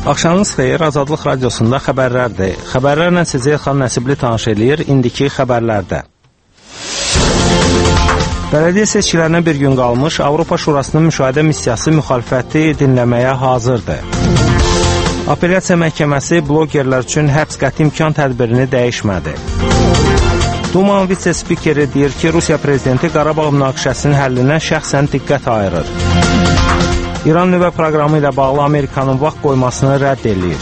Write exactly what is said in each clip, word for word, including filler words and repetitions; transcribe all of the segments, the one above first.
Axşamınız xeyir, Azadlıq Radiosunda xəbərlərdir. Xəbərlərlə sizi Elxan Nəsibli tanış eləyir, indiki xəbərlərdə. Bələdiyyə seçkilərinə bir gün qalmış, Avropa Şurasının müşahidə missiyası müxalifəti dinləməyə hazırdır. Apellyasiya məhkəməsi blogerlər üçün həbs qəti imkan tədbirini dəyişmədi. Dumanın vitse-spikeri deyir ki, Rusiya prezidenti Qarabağ münaqişəsinin həllinə şəxsən diqqət ayırır. İran nüvə proqramı ilə bağlı Amerikanın vaxt qoymasını rədd eləyir.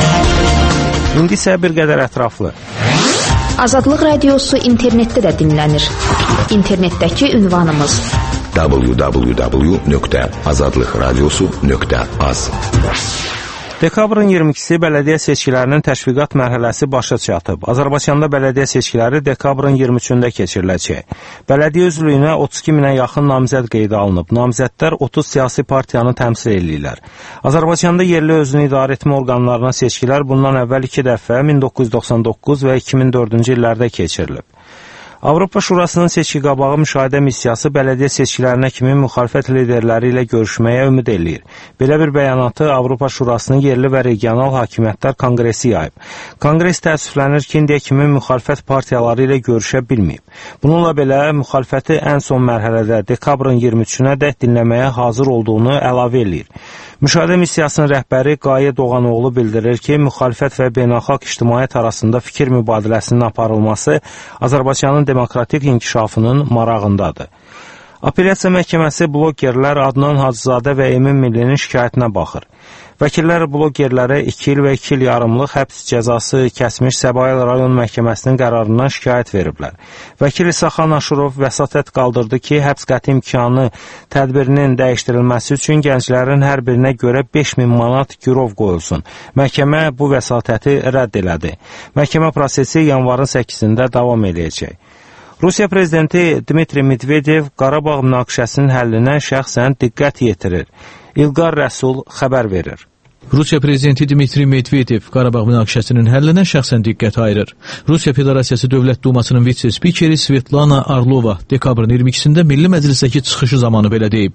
İndi isə bir qədər ətraflı. Azadlıq Radiosu internetdə də dinlənir. İnternetdəki ünvanımız w w w nöqtə azadlıq radiosu nöqtə az. Dekabrın iyirmi ikisi bələdiyyə seçkilərinin təşviqat mərhələsi başa çatıb. Azərbaycanda bələdiyyə seçkiləri dekabrın iyirmi üçündə keçiriləcək. Bələdiyyə üzvlüyünə otuz iki minə yaxın namizəd qeydə alınıb. Namizədlər otuz siyasi partiyanı təmsil edirlər. Azərbaycanda yerli özünü idarə etmə orqanlarına seçkilər bundan əvvəl iki dəfə min doqquz yüz doxsan doqquz və iki min dördüncü illərdə keçirilib. Avropa Şurasının seçki qabağı müşahidə missiyası bələdiyyə seçkilərinə kimi müxalifət liderləri ilə görüşməyə ümid eləyir. Belə bir bəyanatı Avropa Şurasının yerli və regional hakimiyyətlər konqresi yayıb. Konqres təəssüflənir ki, indiyə kimi müxalifət partiyaları ilə görüşə bilməyib. Bununla belə müxalifəti ən son mərhələdə dekabrın iyirmi üçünə dək dinləməyə hazır olduğunu əlavə eləyir. Müşahidə missiyasının rəhbəri Qayə Doğanoğlu bildirir ki, müxalifət və beynəlxalq ictimaiyyət arasında fikir mübadiləsinin aparılması Azərbaycanın demokratik inkişafının marağındadır. Apellyasiya məhkəməsi blogerlər Adnan Hacızadə və Emin Millinin şikayətinə baxır. Vəkillər blogerlərə iki il və iki il yarımlıq həbs cəzası kəsmiş Səbail rayon məhkəməsinin qərarından şikayət veriblər. Vəkil İsaxan Aşurov vəsatət qaldırdı ki, həbs qəti imkanı tədbirinin dəyişdirilməsi üçün gənclərin hər birinə görə beş min manat girov qoyulsun. Məhkəmə bu vəsatəti rədd elədi. Məhkəmə prosesi yanvarın səkkizində davam edəcək. Rusiya prezidenti Dmitri Medvedev Qarabağ münaqişəsinin həllinə şəxsən diqqət yetirir. İlqar Rəsul xəbər verir. Rusiya prezidenti Dmitri Medvedev Qarabağ münaqişəsinin həllinə şəxsən diqqət ayırır. Rusiya Federasiyası Dövlət Dumasının vitse-spikeri Svetlana Arlova dekabrın iyirmi ikisində Milli Məclisdəki çıxışı zamanı belə deyib.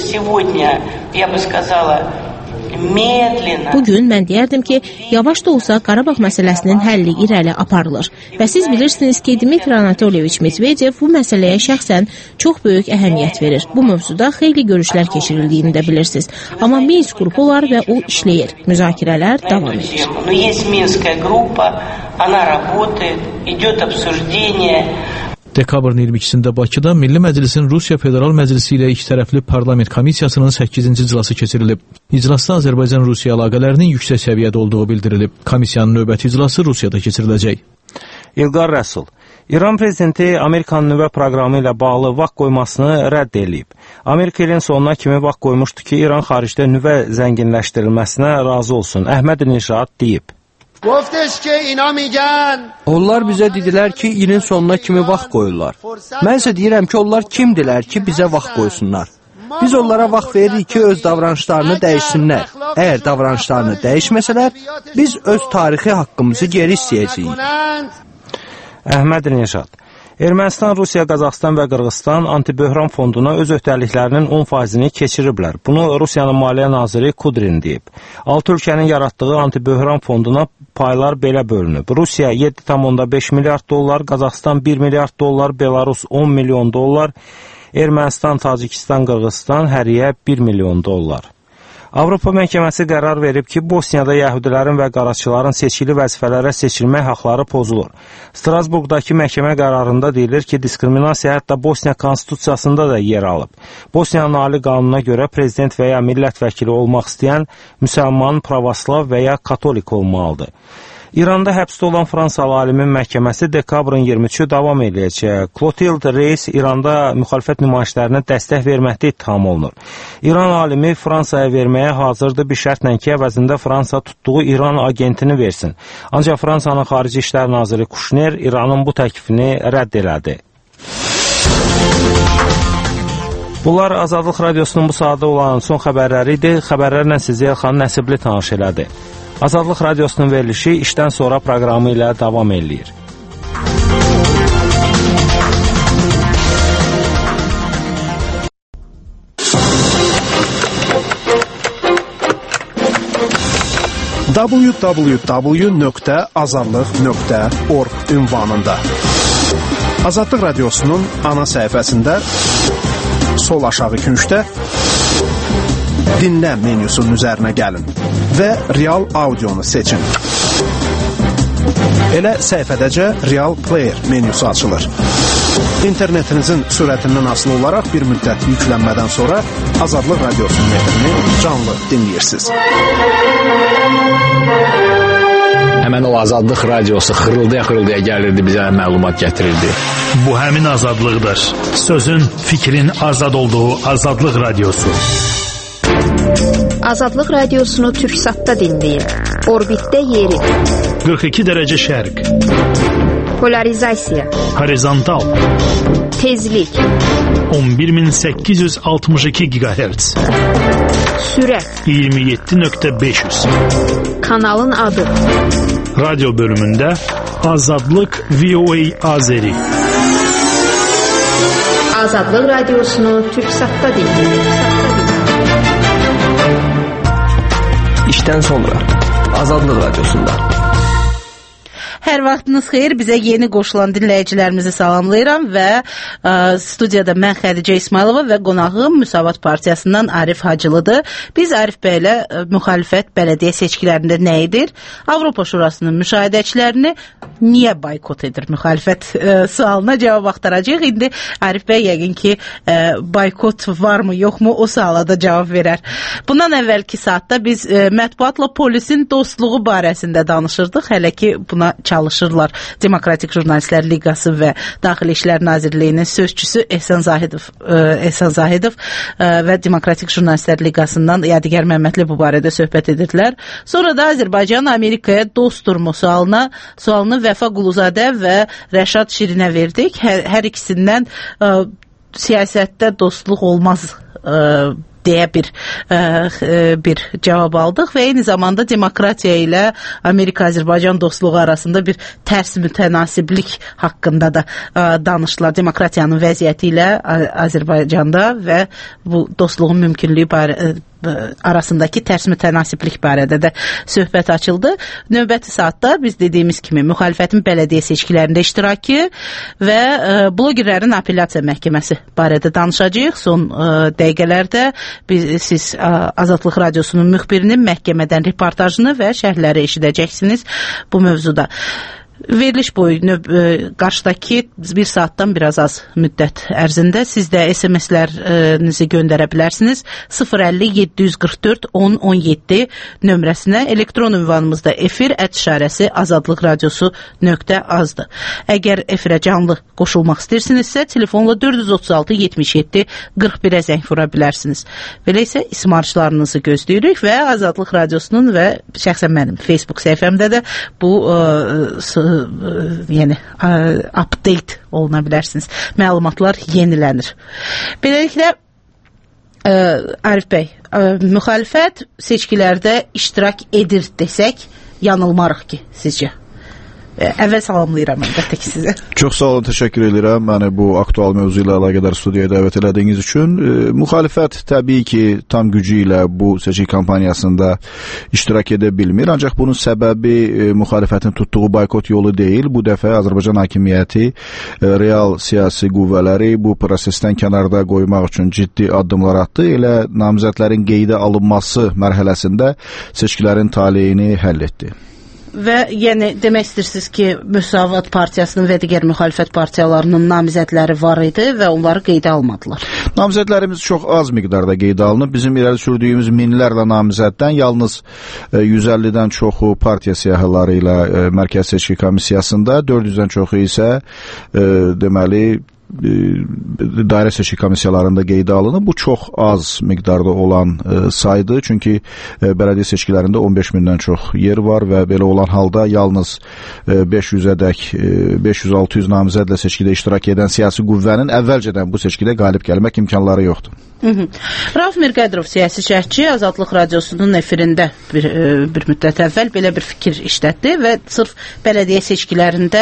Bugün mən deyərdim ki, yavaş da olsa Qarabağ məsələsinin həlli irəli aparılır. Və siz bilirsiniz ki, Dmitri Anatolyeviç Medvedev bu məsələyə şəxsən çox böyük əhəmiyyət verir. Bu mövzuda xeyli görüşlər keçirildiyini də bilirsiniz. Amma Minsk qrupu var və o işləyir. Müzakirələr davam edir. Dekabrın iyirmi ikisində Bakıda Milli Məclisin Rusiya Federal Məclisi ilə ikitərəfli parlament komissiyasının səkkizinci iclası keçirilib. İclasda Azərbaycan-Rusiya əlaqələrinin yüksək səviyyədə olduğu bildirilib. Komissiyanın növbəti iclası Rusiyada keçiriləcək. İlqar Rəsul. İran prezidenti Amerikanın nüvə proqramı ilə bağlı vaxt qoymasını rədd eləyib. Amerika ilin sonuna kimi vaxt qoymuşdu ki, İran xaricdə nüvə zənginləşdirilməsinə razı olsun. Əhməd Nişad deyib. Onlar bizə dedilər ki, ilin sonuna kimi vaxt qoyurlar. Mən isə deyirəm ki, onlar kimdilər ki, bizə vaxt qoysunlar. Biz onlara vaxt veririk ki, öz davranışlarını dəyişsinlər. Əgər davranışlarını dəyişməsələr, biz öz tarixi haqqımızı geri istəyəcəyik. Əhməd Nişad. Ermənistan, Rusiya, Qazaxstan və Qırğızstan antiböhran fonduna öz öhdəliklərinin on faizini keçiriblər. Bunu Rusiyanın Maliyyə naziri Kudrin deyib. Altı ölkənin yaratdığı antiböhran fonduna paylar belə bölünüb. Rusiya yeddi tam beş milyard dollar, Qazaxstan bir milyard dollar, Belarus on milyon dollar, Ermənistan, Tacikistan, Qırğızstan həriyə bir milyon dollar. Avropa məhkəməsi qərar verib ki, Bosniyada yəhudilərin və qaraçıların seçili vəzifələrə seçilmək haqları pozulur. Strasburqdakı məhkəmə qərarında deyilir ki, diskriminasiya hətta Bosniya konstitusiyasında da yer alıb. Bosniyanın ali qanununa görə prezident və ya millət vəkili olmaq istəyən müsəlman, pravoslav və ya katolik olmalıdır. İranda həbsdə olan Fransalı alimin məhkəməsi dekabrın iyirmi üçü davam edəcək. Clotilde Reis İranda müxalifət nümayişlərinə dəstək verməkdə ittiham olunur. İran alimi Fransaya verməyə hazırdır bir şərtlə ki, əvəzində Fransa tutduğu İran agentini versin. Ancaq Fransanın Xarici İşlər Naziri Kuşner İranın bu təklifini rədd elədi. Bunlar Azadlıq Radiosunun bu saatda olan son xəbərləri idi. Xəbərlərlə sizi Elxan Nəsibli tanış elədi. Azadlıq Radiosunun verilişi işdən sonra proqramı ilə davam eləyir. w w w nöqtə azadlıq nöqtə org ünvanında. Azadlıq Radiosu'nun ana səhifəsində sol aşağı küncdə dinlə menyusunun üzərinə gəlin və real audionu seçin. Elə səhifədəcə Real Player menyusu açılır. İnternetinizin sürətindən asılı olaraq bir müddət yüklənmədən sonra Azadlıq Radiosu'nun efrini canlı dinləyirsiniz. Həmən o Azadlıq Radiosu xırıldaya-xırıldaya gəlirdi, bizə məlumat gətirirdi. Bu həmin azadlıqdır. Sözün, fikrin azad olduğu Azadlıq Radiosu. Azadlıq Radiosunu Türksatda dinləyin. Orbitdə yeri. qırx iki dərəcə şərq. Polarizasiya. Horizontal. Tezlik. on bir min səkkiz yüz altmış iki gigahertz. Sürət. iyirmi yeddi nöqtə beş yüz. Kanalın adı. Radyo bölümündə Azadlıq V O A Azeri. Azadlıq Radiosunu Türksatda dinləyin. İşdən sonra Azadlıq Radiosunda. Hər vaxtınız xeyir, bizə yeni qoşulan dinləyicilərimizi salamlayıram və ə, studiyada mən Xədicə İsmailova və qonağım Müsavat Partiyasından Arif Hacılıdır. Biz Arif bəylə ə, müxalifət bələdiyyə seçkilərində nə edir? Avropa Şurasının müşahidəçilərini niyə boykot edir müxalifət ə, sualına cavab axtaracağıq. İndi Arif bəy yəqin ki ə, boykot varmı, yoxmu o suala da cavab verər. Bundan əvvəlki saatda biz ə, mətbuatla polisin dostluğu barəsində danışırdıq. Hələ ki buna çalışırlar. Demokratik Jurnalistlər Liqası və Daxili İşlər Nazirliyinin sözçüsü Ehsan Zahidov, Ehsan Zahidov və Demokratik Jurnalistlər Liqasından Yadigar Məmmədli bu barədə söhbət edirdilər. Sonra da Azərbaycan Amerikaya dostdurmu sualına, sualını Vəfa Quluzadə və Rəşad Şirinə verdik. Hər, hər ikisindən ə, siyasətdə dostluq olmaz ə, deyə bir ə, bir cavab aldıq və eyni zamanda demokratiya ilə Amerika-Azərbaycan dostluğu arasında bir tərs mütənasiblik haqqında da ə, danışdılar. Demokratiyanın vəziyyəti ilə Azərbaycanda və bu dostluğun mümkünlüyü barə, arasındakı tərs mütənasiblik barədə də söhbət açıldı. Növbəti saatda biz dediyimiz kimi müxalifətin bələdiyyə seçkilərində iştirakı və ə, blogerlərin apellyasiya məhkəməsi barədə danışacağıq. Son ə, dəqiqələrdə biz, siz ə, Azadlıq Radiosunun müxbirinin məhkəmədən reportajını və şərhləri eşidəcəksiniz bu mövzuda. Veriliş boyu növ, qarşıdakı bir saatdan biraz az müddət ərzində siz də S M S-lərinizi göndərə bilərsiniz. sıfır əlli yeddi yüz qırx dörd on on yeddi nömrəsinə. Elektron ünvanımızda efir ət işarəsi azadlıq radiosu nöqtə azdır. Əgər efirə canlı qoşulmaq istəyirsinizsə, telefonla dörd yüz otuz altı yetmiş yeddi qırx birə zəng vura bilərsiniz. Belə isə ismarışlarınızı gözləyirik və Azadlıq Radiosunun və şəxsən mənim Facebook səhifəmdə də bu ə, yəni update oluna bilərsiniz. Məlumatlar yenilənir. Beləliklə ə, Arif bəy, ə, müxalifət seçkilərdə iştirak edir desək, yanılmarıq ki, sizcə? Əvvəl salamlayıram əlbəttə ki sizə. Çox sağ olun, təşəkkür edirəm. Məni bu aktual mövzu ilə əlaqədar studiyaya dəvət elədiyiniz üçün. E, müxalifət təbii ki, tam gücü ilə bu seçki kampaniyasında iştirak edə bilmir. Ancaq bunun səbəbi e, müxalifətin tutduğu boykot yolu deyil. Bu dəfə Azərbaycan hakimiyyəti, e, real siyasi qüvvələri bu prosesdən kənarda qoymaq üçün ciddi addımlar atdı. Elə namizədlərin qeydə alınması mərhələsində seçkilərin taleyini həll etdi. Və yəni demək istəyirsiniz ki, Müsavat Partiyasının və digər müxalifət partiyalarının namizədləri var idi və onları qeydə almadılar. Namizədlərimiz çox az miqdarda qeydə alınıb. Bizim irəli sürdüyümüz minlərlə namizəddən yalnız yüz əllidən çoxu partiya siyahıları ilə Mərkəzi Seçki Komissiyasında, dörd yüzdən çoxu isə e, deməli dairə seçki komissiyalarında qeydə alınıb. Bu çox az miqdarda olan e, saydır. Çünki e, bələdiyyə seçkilərində on beş mindən çox yer var və belə olan halda yalnız e, beş yüzədək, e, beş yüz altı yüz namizədlə seçkidə iştirak edən siyasi qüvvənin əvvəlcədən bu seçkidə qalib gəlmək imkanları yoxdur. Hı -hı. Rauf Mirqədrov siyasi şərhçi Azadlıq Radiosunun efirində bir, bir müddət əvvəl belə bir fikir işlətdi və sırf bələdiyyə seçkilərində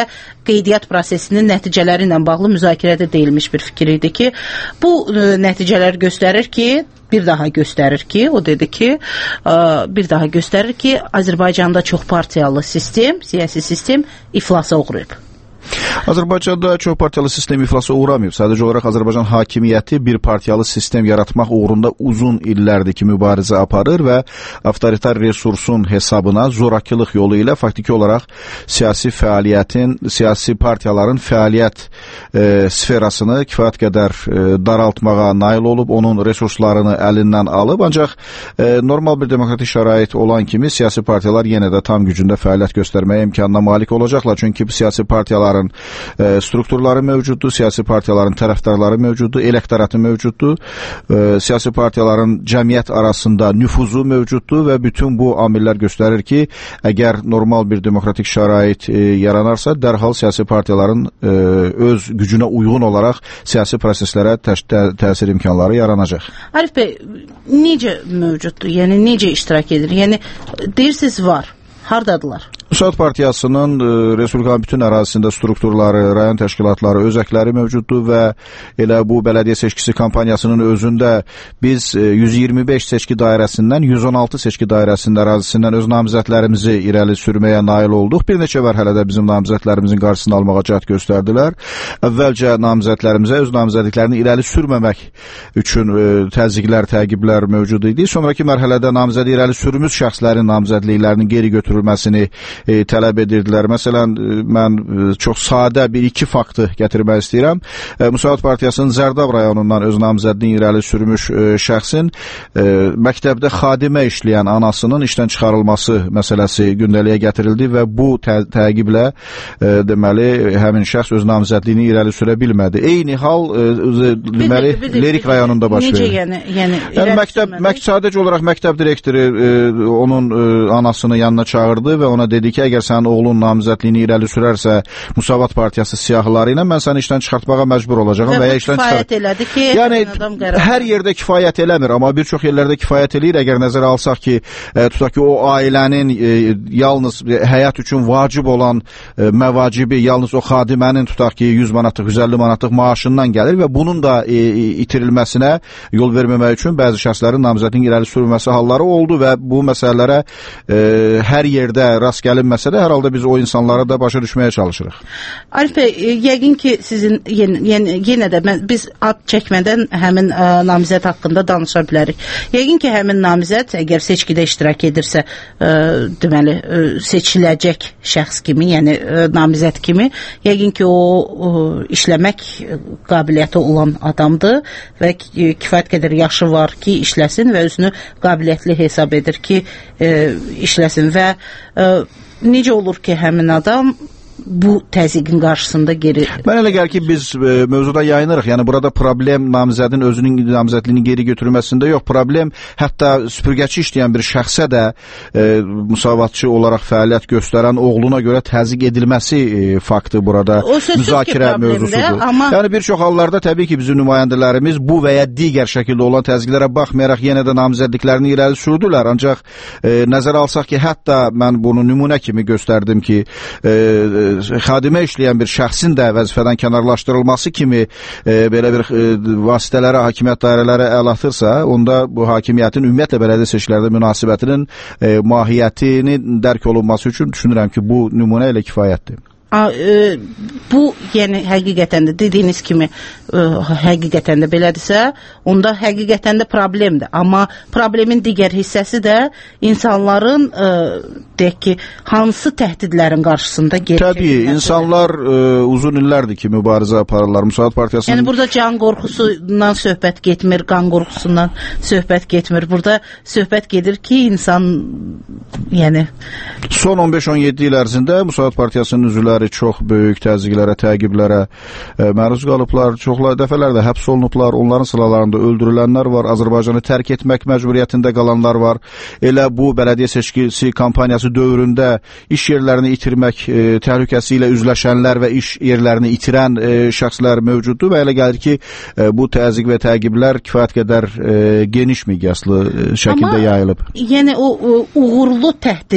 qeydiyyat prosesinin nəticələri ilə bağlı müzakirədə deyilmiş bir fikir idi ki, bu ə, nəticələr göstərir ki, bir daha göstərir ki, o dedi ki, ə, bir daha göstərir ki, Azərbaycanda çox partiyalı sistem, siyasi sistem iflasa uğrayıb. Azərbaycanda çox partiyalı sistem iflasa uğramayıb. Sadəcə olaraq Azərbaycan hakimiyyəti bir partiyalı sistem yaratmaq uğrunda uzun illərdir ki, mübarizə aparır və avtoritar resursun hesabına zorakılıq yolu ilə faktiki olaraq siyasi fəaliyyətin, siyasi partiyaların fəaliyyət e, sferasını kifayət qədər e, daraltmağa nail olub, onun resurslarını əlindən alıb. Ancaq e, normal bir demokratik şərait olan kimi siyasi partiyalar yenə də tam gücündə fəaliyyət göstərməyə imkanına malik olacaqlar. Çünki siyasi partiyalar E, strukturları mövcuddur, siyasi partiyaların tərəfdarları mövcuddur, elektoratı mövcuddur, e, siyasi partiyaların cəmiyyət arasında nüfuzu mövcuddur və bütün bu amillər göstərir ki, əgər normal bir demokratik şərait e, yaranarsa, dərhal siyasi partiyaların e, öz gücünə uyğun olaraq siyasi proseslərə tə tə təsir imkanları yaranacaq. Arif bəy, necə mövcuddur? Yəni, necə iştirak edir? Yəni, deyirsiniz var, hardadılar? Müsavat Partiyasının e, Respublikanın bütün ərazisində strukturları, rayon təşkilatları, özəkləri mövcuddur və elə bu bələdiyyə seçkisi kampaniyasının özündə biz e, yüz iyirmi beş seçki dairəsindən yüz on altı seçki dairəsində ərazisindən öz namizədlərimizi irəli sürməyə nail olduq. Bir neçə mərhələdə bizim namizədlərimizin qarşısını almağa cəhd göstərdilər. Əvvəlcə namizədlərimizə öz namizədliklərini irəli sürməmək üçün e, təzyiqlər, təqiblər mövcud idi. Sonraki mərhələdə namizədi irəli sürmüş şəxslərin namizədliklərinin geri götürülməsini E, tələb edirdilər. Məsələn, e, mən e, çox sadə bir iki faktı gətirmək istəyirəm. E, Müsavat Partiyasının Zərdab rayonundan öz namizədliyini irəli sürmüş e, şəxsin e, məktəbdə xadimə işləyən anasının işdən çıxarılması məsələsi gündəliyə gətirildi və bu tə təqiblə e, deməli, həmin şəxs öz namizədliyini irəli sürə bilmədi. Eyni hal e, deməli, bir de, bir de, Lerik rayonunda baş verir. Necə yəni? yəni, yəni məktəb, məkt sadəcə olaraq məktəb direktoru e, onun e, anasını yanına çağırdı və ona dedi ki, əgər sənin oğlun namizədliyini irəli sürərsə Müsavat Partiyası siyahıları ilə mən səni işdən çıxartmağa məcbur olacağam və ya işdən kifayət elədi ki, yəni hər yerdə kifayət eləmir, amma bir çox yerlərdə kifayət eləyir. Əgər nəzərə alsaq ki, e, tutaq ki, o ailənin e, yalnız e, həyat üçün vacib olan e, məvacibi yalnız o xadimənin tutaq ki, yüz manatlıq, yüz əlli manatlıq maaşından gəlir və bunun da e, itirilməsinə yol verməmək üçün bəzi şəxslərin namizədliyinin irəli sürülməsi halları oldu və bu məsələlərə e, hər yerdə rast gəlinməsə də hər halda biz o insanlara da başa düşməyə çalışırıq. Arif bəy, yəqin ki, sizin yenə, yenə, yenə də mən, biz ad çəkmədən həmin ə, namizəd haqqında danışa bilərik. Yəqin ki, həmin namizəd əgər seçkidə iştirak edirsə, ə, deməli, ə, seçiləcək şəxs kimi, yəni ə, namizəd kimi, yəqin ki, o ə, işləmək qabiliyyəti olan adamdır və kifayət qədər yaşı var ki, işləsin və özünü qabiliyyətli hesab edir ki, ə, işləsin və ə, necə olur ki, həmin adam bu təzyiqin qarşısında geri... Mən elə gəlir ki, biz e, mövzuda yayınırıq. Yəni, burada problem namizədin özünün namizədliyini geri götürməsində yox. Problem hətta süpürgəçi işləyən bir şəxsə də e, müsavatçı olaraq fəaliyyət göstərən oğluna görə təzyiq edilməsi e, faktı burada müzakirə mövzusudur. Amma... Yəni, bir çox hallarda təbii ki, bizim nümayəndələrimiz bu və ya digər şəkildə olan təzyiqlərə baxmayaraq yenə də namizədliklərini irəli sürdülər. Ancaq e, nəzərə alsaq ki, hətta mən bunu nümunə kimi göstərdim ki, e, xadimə işləyən bir şəxsin də vəzifədən kənarlaşdırılması kimi e, belə bir e, vasitələrə, hakimiyyət dairələri əl atırsa, onda bu hakimiyyətin ümumiyyətlə bələdiyyə seçkilərdə münasibətinin e, mahiyyətini dərk olunması üçün düşünürəm ki, bu nümunə ilə kifayətdir. A, e, bu, yəni həqiqətən də dediyiniz kimi e, həqiqətən də belədirsə, onda həqiqətən də problemdir. Amma problemin digər hissəsi də insanların e, deyək ki, hansı təhdidlərin qarşısında geri Təbii, insanlar e, uzun illərdir ki, mübarizə aparırlar. Müsavat Partiyasının... Yəni, burada can qorxusundan söhbət getmir, qan qorxusundan söhbət getmir. Burada söhbət gedir ki, insan, yəni... Son on beş on yeddi il ərzində Müsavat Partiyasının üzvləri çox böyük təzyiqlərə, təqiblərə e, məruz qalıblar. Çoxlar dəfələrdə həbs olunublar. Onların sıralarında öldürülənlər var. Azərbaycanı tərk etmək məcburiyyətində qalanlar var. Elə bu bələdiyyə seçkisi kampaniyası dövründə iş yerlərini itirmək e, təhlükəsi ilə üzləşənlər və iş yerlərini itirən e, şəxslər mövcuddur və elə gəlir ki, e, bu təzyiq və təqiblər kifayət qədər e, geniş miqyaslı e, şəkildə Amma, yayılıb. Yəni o, o uğurlu təhdid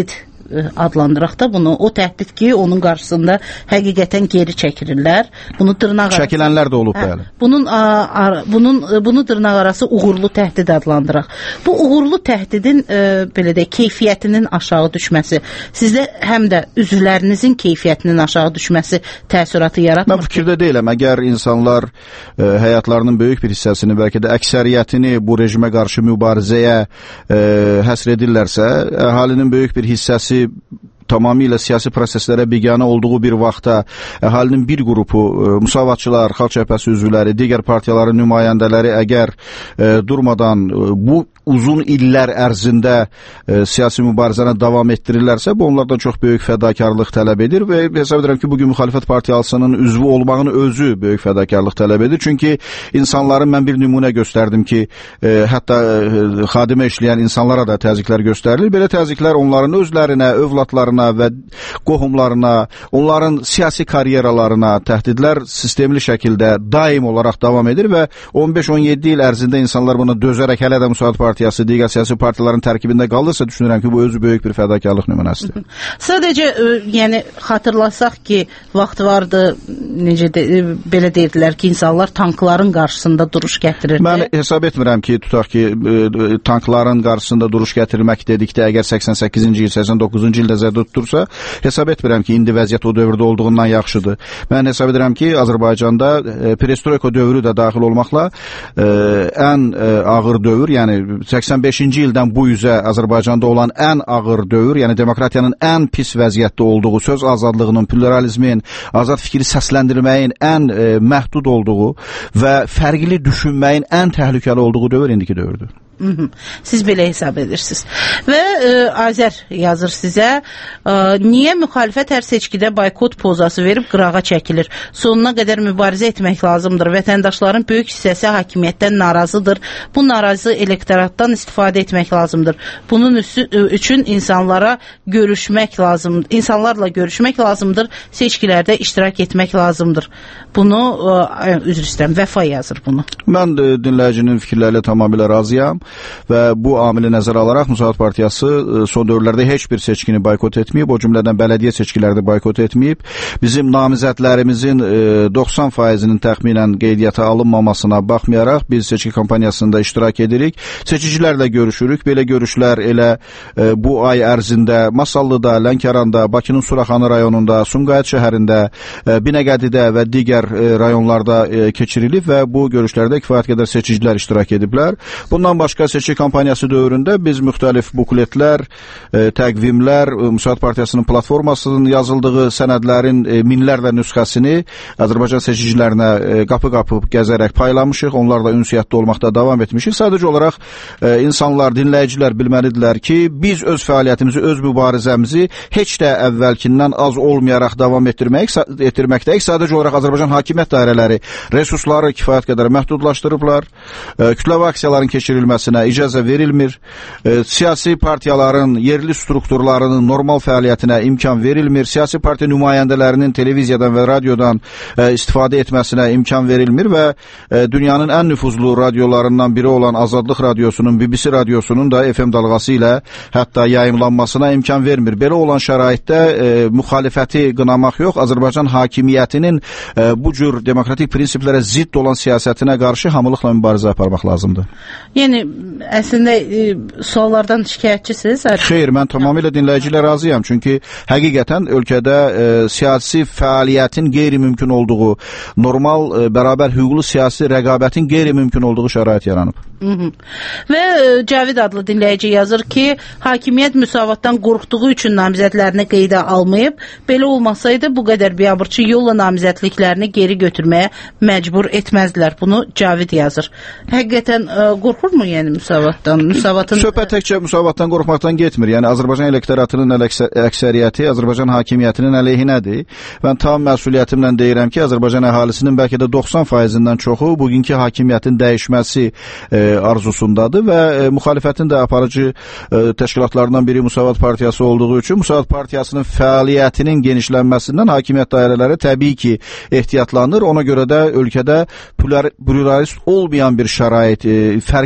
adlandıraq da bunu. O təhdid ki, onun qarşısında həqiqətən geri çəkilirlər. Bunu dırnaq arası... Çəkilənlər də olub, hə, bəli. Bunun, a, a, bunun, bunu dırnaq arası uğurlu təhdid adlandıraq. Bu uğurlu təhdidin e, belə də keyfiyyətinin aşağı düşməsi, sizdə həm də üzvlərinizin keyfiyyətinin aşağı düşməsi təəssüratı yaratmır. Mən fikirdə deyiləm. Əgər insanlar e, həyatlarının böyük bir hissəsini, bəlkə də əksəriyyətini bu rejimə qarşı mübarizəyə e, həsr edirlərsə, əhalinin böyük bir hissəsi tamamilə siyasi proseslərə biganə olduğu bir vaxtda əhalinin bir qrupu, e, müsavatçılar, Xalq Cəbhəsi üzvləri, digər partiyaların nümayəndələri əgər e, durmadan e, bu uzun illər ərzində e, siyasi mübarizəni davam etdirirlərsə, bu onlardan çox böyük fədakarlıq tələb edir və hesab edirəm ki, bugün müxalifət partiyasının üzvü olmağın özü böyük fədakarlıq tələb edir. Çünki insanların, mən bir nümunə göstərdim ki, e, hətta e, xadimə işləyən insanlara da təzyiqlər göstərilir. Belə təzyiqlər onların özlərinə, övladlarına və qohumlarına, onların siyasi karyeralarına təhdidlər sistemli şəkildə daim olaraq davam edir və on beş on yeddi il ərzində insanlar buna dözərək hələ də Müsavat Partiyası, digər siyasi partiyaların tərkibində qalırsa, düşünürəm ki, bu özü böyük bir fədakarlıq nümunəsidir. Sadəcə, yəni, xatırlasaq ki, vaxt vardı, necə de, belə deyirdilər ki, insanlar tankların qarşısında duruş gətirirdi. Mən hesab etmirəm ki, tutaq ki, tankların qarşısında duruş gətirmək dedikdə, əgər səksən səkkizinci il, səksən doqquzuncu il nəzərdə tutursa, hesab etmirəm ki, indi vəziyyət o dövrdə olduğundan yaxşıdır. Mən hesab edirəm ki, Azərbaycanda e, perestroika dövrü də daxil olmaqla e, ən e, ağır dövr, yəni səksən beşinci ildən bu üzə Azərbaycanda olan ən ağır dövr, yəni demokratiyanın ən pis vəziyyətdə olduğu, söz azadlığının, pluralizmin, azad fikri səsləndirməyin ən e, məhdud olduğu və fərqli düşünməyin ən təhlükəli olduğu dövr indiki dövrdür. Hı -hı. Siz belə hesab edirsiniz. Və e, Azər yazır sizə, e, niyə müxalifət hər seçkidə boykot pozası verib qırağa çəkilir? Sonuna qədər mübarizə etmək lazımdır. Vətəndaşların böyük hissəsi hakimiyyətdən narazıdır. Bu narazı elektoratdan istifadə etmək lazımdır. Bunun üstü, üçün insanlara görüşmək lazımdır. İnsanlarla görüşmək lazımdır. Seçkilərdə iştirak etmək lazımdır. Bunu, e, üzr istəyirəm, Vəfa yazır bunu. Mən e, dinləyicinin fikirlərlə tamamilə razıyam. Və bu amili nəzərə alaraq Müsavat Partiyası son dövrlərdə heç bir seçkini boykot etməyib, o cümlədən bələdiyyə seçkilərdə boykot etməyib. Bizim namizədlərimizin doxsan faizinin təxminən qeydiyyata alınmamasına baxmayaraq biz seçki kampaniyasında iştirak edirik. Seçicilərlə görüşürük. Belə görüşlər elə bu ay ərzində Masallıda, Lənkəranda, Bakının Suraxanı rayonunda, Sumqayıt şəhərində, Binəqədidə və digər rayonlarda keçirilib və bu görüşlərdə kifayət qədər seçicilər iştirak ediblər. Bundan başqa seçki kampaniyası dövründə biz müxtəlif bukletlər, e, təqvimlər, e, Müsavat Partiyasının platformasının yazıldığı sənədlərin e, minlərlə nüsxəsini Azərbaycan seçicilərinə e, qapı-qapı gəzərək paylamışıq. Onlarla ünsiyyətdə olmaqda davam etmişik. Sadəcə olaraq e, insanlar, dinləyicilər bilməlidirlər ki, biz öz fəaliyyətimizi, öz mübarizəmizi heç də əvvəlkindən az olmayaraq davam etdirmək, etdirməkdəyik. Sadəcə olaraq Azərbaycan hakimiyyət dairələri resursları kifayət qədər məhdudlaşdırıblar. E, kütləvi aksiyaların keçirilməsi icazə verilmir. E, siyasi partiyaların yerli strukturlarının normal fəaliyyətinə imkan verilmir. Siyasi partiya nümayəndələrinin televiziyadan və radiodan e, istifadə etməsinə imkan verilmir və e, dünyanın ən nüfuzlu radiolarından biri olan Azadlıq Radiosunun, B B C Radiosunun da F M dalğası ilə hətta yayımlanmasına imkan vermir. Belə olan şəraitdə e, müxalifəti qınamaq yox, Azərbaycan hakimiyyətinin e, bu cür demokratik prinsiplərə zidd olan siyasətinə qarşı hamılıqla mübarizə aparmaq lazımdır. Yəni, əslində e, suallardan şikayətçisiniz? Xeyr, mən tamamilə dinləyicilə razıyam. Çünki həqiqətən ölkədə e, siyasi fəaliyyətin qeyri-mümkün olduğu, normal, e, bərabər hüquqlu siyasi rəqabətin qeyri-mümkün olduğu şərait yaranıb. Hı -hı. Və e, Cavid adlı dinləyici yazır ki, hakimiyyət müsavatdan qorxduğu üçün namizədlərini qeydə almayıb. Belə olmasaydı bu qədər biabırçı yolla namizədliklərini geri götürməyə məcbur etməzdilər. Bunu Cavid yazır. Həqiqətən e, qorxurmu yəni müsavatdan? Müsavatın... Söhbət təkcə müsavatdan qorxmaqdan getmir. Yəni Azərbaycan elektoratının əksəriyyəti Azərbaycan hakimiyyətinin əleyhinədir. Mən tam məsuliyyətimlə deyirəm ki, Azərbaycan əhalisinin bəlkə də doxsan faizindən çoxu bugünkü hakimiyyətin dəyişməsi e, arzusundadır və e, müxalifətin də aparıcı e, təşkilatlarından biri Müsavat Partiyası olduğu üçün Müsavat Partiyasının fəaliyyətinin genişlənməsindən hakimiyyət dairələri təbii ki ehtiyatlanır. Ona görə də ölkədə pluralist olmayan bir şərait, e, fərqli fikirlər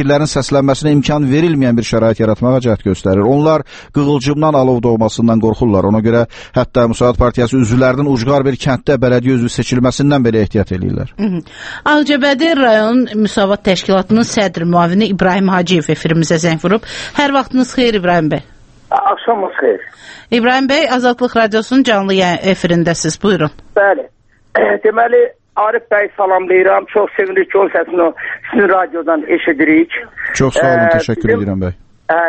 fikirlərin səslənməsinə imkan verilməyən bir şərait yaratmağa cəhd göstərir. Onlar qığılcımdan alov doğmasından qorxurlar. Ona görə hətta Müsavat Partiyası üzvlərinin ucqar bir kənddə bələdiyyə üzvü seçilməsindən belə ehtiyat edirlər. Ağcabədi rayon Müsavat təşkilatının sədr müavini İbrahim Hacıyev efirimizə zəng vurub. Hər vaxtınız xeyir İbrahim bəy. Axşamınız xeyir. İbrahim bəy, Azadlıq Radiosunun canlı efirindəsiz. Buyurun. Bəli. Deməli, Arif bəy salamlayıram. Çox sevinirik ki, o səsini sizin radiodan eşidirik. Çox sağ olun, təşəkkür edirəm bəy.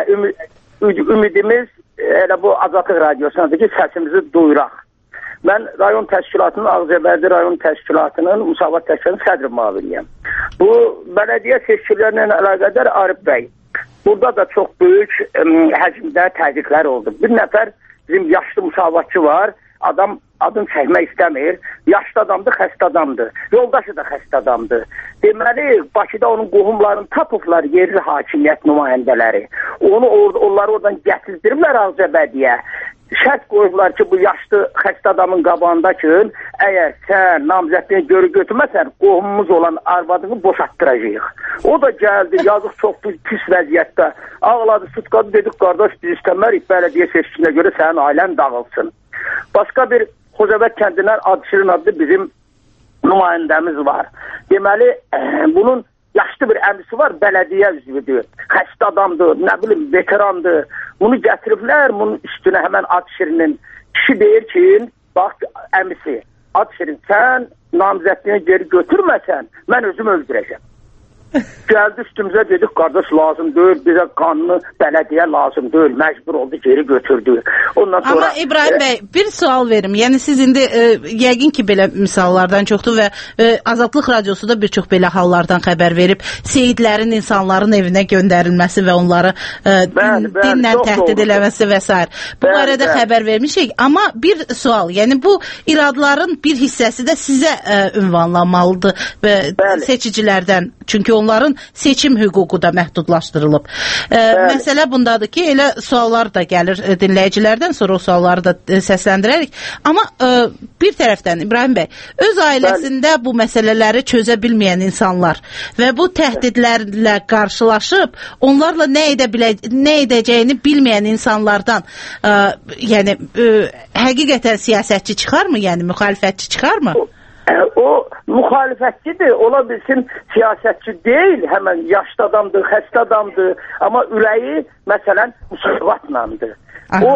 Ümidimiz elə bu Azadlıq Radiosunadır ki, səsimizi duyuraq. Mən rayon təşkilatının, Ağcabədi rayon təşkilatının Müsavat təşkilatının sədr müaviniyəm. Bu, bələdiyyə seçkilərlə əlaqədar Arif bəy, burada da çox böyük ə, həcmdə təzyiqlər oldu. Bir nəfər bizim yaşlı müsavatçı var, adam adını çəkmək istəmir, yaşlı adamdır, xəstə adamdır, yoldaşı da xəstə adamdır. Deməli, Bakıda onun qohumlarını tapıblar, yerli hakimiyyət nümayəndələri. Onu or onları oradan gətirdiriblər Ağcabədiyə. Şərt qoyublar ki, bu yaşlı xəstə adamın qabağında ki, əgər sən namzədliyə görə götürməsən, qohumumuz olan arvadını boşatdıracaq. O da gəldi, yazıq çox pis vəziyyətdə. Ağladı, sıtqadı, dedik, qardaş, biz istəmərik, bələdiyyə seçkisinə görə sənin ailən dağılsın. Başqa bir Xocavənd kəndindən Adşirin adlı bizim nümayəndəmiz var. Deməli, bunun yaşlı bir əmisi var, bələdiyyə üzvüdür, xəstə adamdır, nə bilim, veterandır. Bunu gətiriblər, bunun üstünə həmən Adşirinin. Kişi deyir ki, bax, əmisi, Adşirin, sən namzədliyini geri götürməsən, mən özüm öldürəcəm. Gəldi üstümüzə dedik, qardaş lazım deyil, bizə qanlı bələdiyyə lazım deyil, məcbur oldu, geri götürdü. Ondan sonra... Amma İbrahim bəy, bir sual verim. Yəni siz indi e, yəqin ki, belə misallardan çoxdur və e, Azadlıq Radiosu da bir çox belə hallardan xəbər verib. Seyidlərin insanların evinə göndərilməsi və onları e, bəli, bəli, dinlə təhdid eləməsi və s. Bu bəli, barədə bəli. xəbər vermişik. Amma bir sual, yəni bu iradların bir hissəsi də sizə e, ünvanlanmalıdır və bəli. seçicilərdən. Çünki onların seçim hüququ da məhdudlaşdırılıb. E, məsələ bundadır ki, elə suallar da gəlir e, dinləyicilərdən, sonra o sualları da e, səsləndirərik. Amma e, bir tərəfdən İbrahim bəy, öz ailəsində bu məsələləri çözə bilməyən insanlar və bu təhdidlərlə qarşılaşıb, onlarla nə edə bilə, nə edəcəyini bilməyən insanlardan, e, yəni e, həqiqətən siyasətçi çıxarmı, yəni müxalifətçi çıxarmı? O müxalifətçidir, ola bilsin siyasətçi deyil, həmən yaşlı adamdır, xəstə adamdır, amma ürəyi məsələn müsavatlandır. O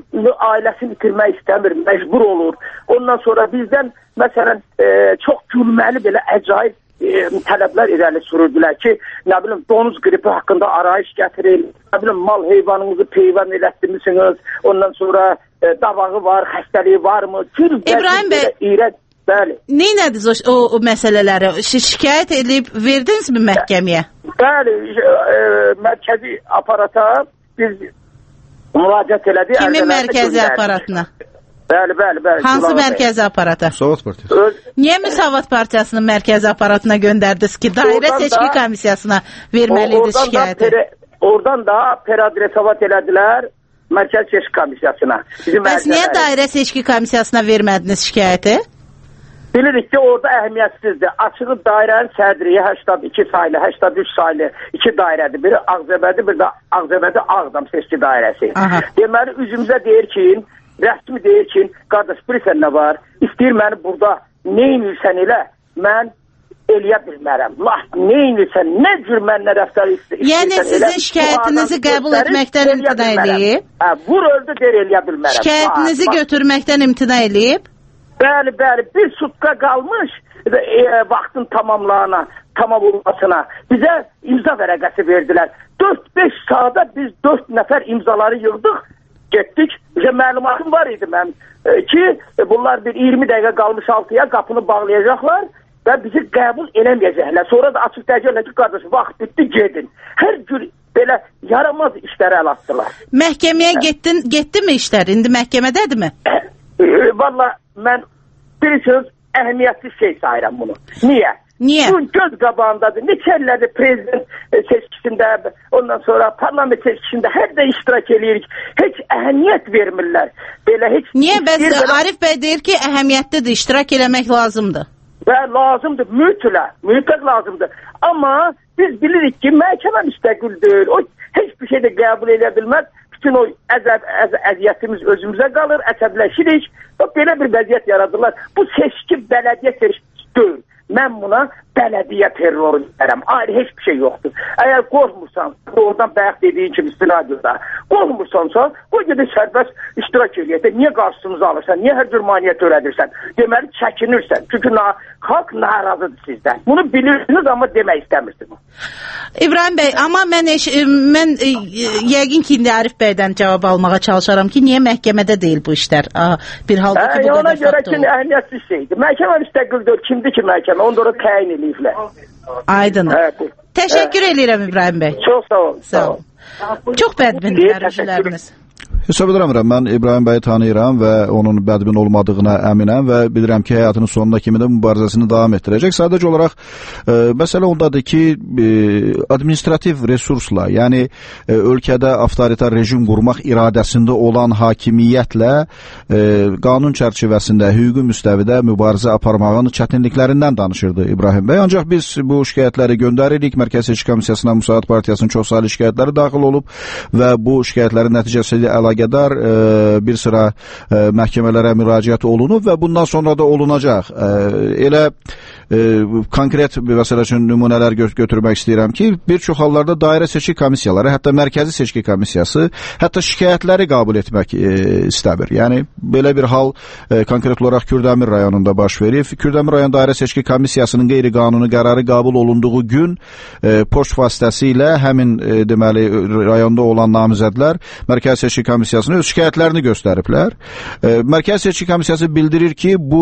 ailəsini itirmək istəmir, məcbur olur. Ondan sonra bizdən məsələn e, çox gülməli belə əcaib e, tələblər irəli sürürdülər ki, nə bilim donuz qripi haqqında arayış gətirin, nə bilim mal heyvanınızı peyvənd elətdirmisiniz, ondan sonra e, davağı var, xəstəliyi varmı? İbrahim bəy, irəd Bəli. Neynədir o, o, o məsələləri? Şikayət edib verdinizmi məhkəməyə? Bəli, e, mərkəzi aparata biz müraciət elədik. Kimin mərkəzi aparatına? Bəli, bəli, bəli. Hansı mərkəzi aparata? Müsavat Partiyası. Öz... Niyə Müsavat Partiyasının mərkəzi aparatına göndərdiniz ki, dairə seçki komissiyasına verməlidir şikayəti? Peri, oradan da peradresavat elədilər mərkəzi seçki komissiyasına. Bəs niyə dairə seçki komissiyasına vermədiniz şikayəti? Bilirik ki, orada əhəmiyyətsizdir. Açığı dairənin sədriyi səksən iki saylı, səksən üç saylı iki dairədir. Biri Ağcabədi, bir də Ağcabədi Ağdam seçki dairəsi. Aha. Deməli, üzümüzə deyir ki, rəsmi deyir ki, qardaş, bilirsən nə var? İstəyir məni burada neynirsən elə, mən eləyə bilmərəm. Lah, neynirsən, nə cür mənlə rəftar istəyirsən? Yəni, sizin şikayətinizi qəbul etməkdən imtina eləyib? Hə, vur öldü, deyir, eləyə bilmərəm. Şikayətinizi götürməkdən imtina eləyib? Bəli, bəli, bir sutka qalmış e, vaxtın tamamlığına, tamam olmasına bizə imza vərəqəsi verdilər. dörd beş saata biz dörd nəfər imzaları yığdıq, getdik. Bizə məlumatım var idi mən e, ki, e, bunlar bir iyirmi dəqiqə qalmış altıya qapını bağlayacaqlar və bizi qəbul eləməyəcəklər. Sonra da açıq dəyəcəklər ki, qardaş, vaxt bitdi, gedin. Hər cür belə yaramaz işlərə əl atdılar. Məhkəməyə getdin, getdi mi işlər? İndi məhkəmədədir mi? E, Valla mən bilirsiniz, əhəmiyyətli şey sayıram bunu. Niyə? Niyə? Bu göz qabağındadır. Neçə illədir prezident seçkisində, ondan sonra parlament seçkisində hər də iştirak edirik. Heç əhəmiyyət vermirlər. Belə heç... Niyə? Bəs Arif bəy deyir ki, əhəmiyyətlidir, iştirak eləmək lazımdır. Və lazımdır, mütləq, mütləq lazımdır. Amma biz bilirik ki məhkəmə müstəqildir. O heç bir şey də qəbul edə bilməz. Bütün o əzəb, əz, əziyyətimiz özümüzə qalır, əsəbləşirik. Belə bir vəziyyət yaradırlar. Bu seçki bələdiyyə seçkisi deyil. Mən buna bələdiyyə terroru deyərəm. Ayrı heç bir şey yoxdur. Əgər qorxmursan, oradan bayaq dediyin kimi sizin radioda, qorxmursansa, qoy gedək sərbəst iştirak edək. Niyə qarşınıza alırsan? Niyə hər cür maniyyət törədirsən? Deməli, çəkinirsən. Çünki na xalq narazıdır sizdən. Bunu bilirsiniz, amma demək istəmirsiniz. İbrahim bəy, amma mən, eş, mən e, yəqin ki, indi Arif bəydən cavab almağa çalışaram ki, niyə məhkəmədə deyil bu işlər? Aha, bir halda ki, bu ona qədər görə faktör. ki, əhəmiyyətsiz şeydir. Məhkəmə müstəqildir. Kimdir ki, məhkəmə? Onu da orada təyin ediblər. Aydın. Evet. Təşəkkür evet. edirəm İbrahim bəy. Çox sağ olun. Sağ olun. Çox bədbindir hərbiçilərimiz. Hesab edirəm, mən İbrahim bəyi tanıyıram və onun bədbin olmadığına əminəm və bilirəm ki, həyatının sonuna kimi də mübarizəsini davam etdirəcək. Sadəcə olaraq e, məsələ ondadır ki, e, administrativ resursla, yəni e, ölkədə avtoritar rejim qurmaq iradəsində olan hakimiyyətlə e, qanun çərçivəsində, hüquqi müstəvidə mübarizə aparmağın çətinliklərindən danışırdı İbrahim bəy. Ancaq biz bu şikayətləri göndəririk. Mərkəzi Seçki Komissiyasına Müsavat Partiyasının çoxsaylı şikayətləri daxil olub və bu şikayətlərin nəticəsində əlaqədar e, bir sıra e, məhkəmələrə müraciət olunub və bundan sonra da olunacaq. E, elə e, konkret bir məsələ üçün nümunələr gö götürmək istəyirəm ki, bir çox hallarda dairə seçki komissiyaları, hətta mərkəzi seçki komissiyası, hətta şikayətləri qəbul etmək e, istəmir. Yəni belə bir hal e, konkret olaraq Kürdəmir rayonunda baş verib. Kürdəmir rayon dairə seçki komissiyasının qeyri-qanuni qərarı qəbul olunduğu gün e, poçt vasitəsilə həmin e, deməli rayonda olan namizədlər mərkəzi seçki komissiyasına öz şikayətlərini göstəriblər. E, mərkəzi seçki komissiyası bildirir ki, bu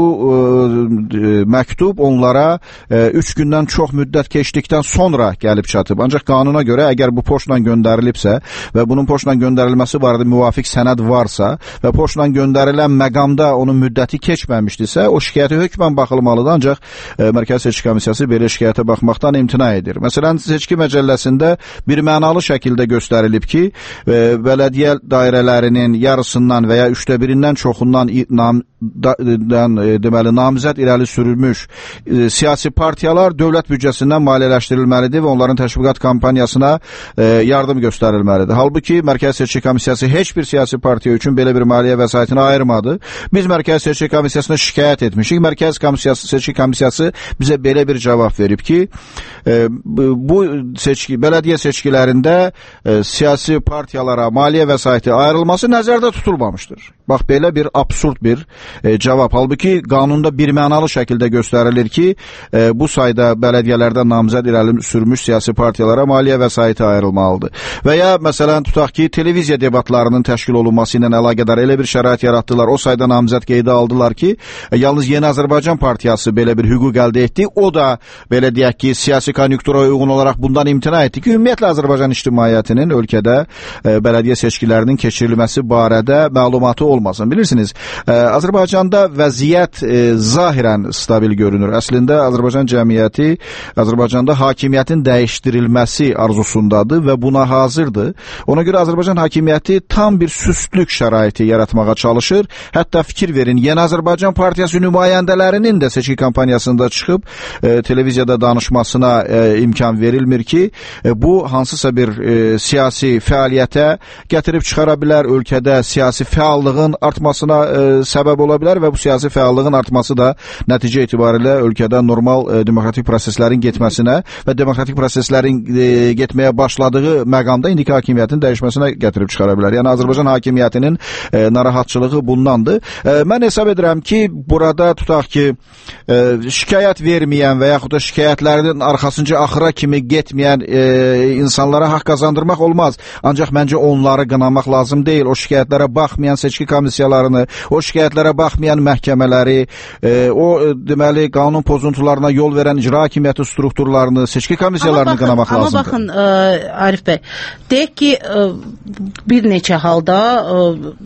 e, məktub onlara e, üç gündən çox müddət keçdikdən sonra gəlib çatıb. Ancaq qanuna görə əgər bu poçtla göndərilibsə və bunun poçtla göndərilməsi barədə müvafiq sənəd varsa və poçtla göndərilən məqamda onun müddəti keçməmişdirsə, o şikayətə hökmən baxılmalıdır. Ancaq e, mərkəzi seçki komissiyası belə şikayətə baxmaqdan imtina edir. Məsələn, seçki məcəlləsində bir mənalı şəkildə göstərilib ki, e, bələdiyyə dairələrinin yarısından və ya üçdə birindən çoxundan nam, da, dan, e, deməli, namizəd irəli sürülmüş e, siyasi partiyalar dövlət büdcəsindən maliyyələşdirilməlidir və onların təşviqat kampaniyasına e, yardım göstərilməlidir. Halbuki Mərkəzi Seçki Komissiyası heç bir siyasi partiya üçün belə bir maliyyə vəsaitini ayırmadı. Biz Mərkəzi Seçki Komissiyasına şikayət etmişik. Mərkəzi Komissiyası, Seçki Komissiyası bizə belə bir cavab verib ki, e, bu seçki, bələdiyyə seçkilərində e, siyasi partiyalara maliyyə vəsaiti ayrılması nəzərdə tutulmamışdır. Bax, belə bir absurd bir e, cavab. Halbuki qanunda bir mənalı şəkildə göstərilir ki, e, bu sayda bələdiyyələrdən namizəd irəli sürmüş siyasi partiyalara maliyyə vəsaiti ayrılmalıdır. Və ya məsələn tutaq ki, televiziya debatlarının təşkil olunması ilə əlaqədar elə bir şərait yaratdılar. O sayda namizəd qeydə aldılar ki, e, yalnız Yeni Azərbaycan Partiyası belə bir hüquq əldə etdi. O da belə deyək ki, siyasi konjunktura uyğun olaraq bundan imtina etdi ki, ümumiyyətlə Azərbaycan ictimaiyyətinin ölkədə e, bələdiyyə seçkilərinin keçirilməsi barədə məlumatı olmasın. Bilirsiniz, e, Azərbaycanda vəziyyət e, zahirən stabil görünür. Əslində Azərbaycan cəmiyyəti Azərbaycanda hakimiyyətin dəyişdirilməsi arzusundadır və buna hazırdır. Ona görə Azərbaycan hakimiyyəti tam bir süstlük şəraiti yaratmağa çalışır. Hətta fikir verin, Yeni Azərbaycan Partiyası nümayəndələrinin də seçki kampaniyasında çıxıb e, televiziyada danışmasına e, imkan verilmir ki, e, bu hansısa bir e, siyasi fəaliyyətə gətirib çıxara bilər, ölkədə siyasi fəallığın artmasına e, səbəb ola bilər və bu siyasi fəallığın artması da nəticə itibarilə ölkədə normal e, demokratik proseslərin getməsinə və demokratik proseslərin e, getməyə başladığı məqamda indiki hakimiyyətin dəyişməsinə gətirib çıxara bilər. Yəni Azərbaycan hakimiyyətinin e, narahatçılığı bundandır. E, mən hesab edirəm ki, burada tutaq ki, e, şikayət verməyən və yaxud da şikayətlərinin arxasınca axıra kimi getməyən e, insanlara haqq qazandırmaq olmaz. Ancaq məncə onları qınamaq lazım deyil. O şikayətlərə baxmayan seçki komissiyalarını, o şikayətlərə baxmayan məhkəmələri, e, o e, deməli qanun pozuntularına yol verən icra hakimiyyəti strukturlarını, seçki komissiyalarını baxın, qınamaq amma lazımdır. Amma baxın, ə, Arif bəy, deyək ki, ə, bir neçə halda ə,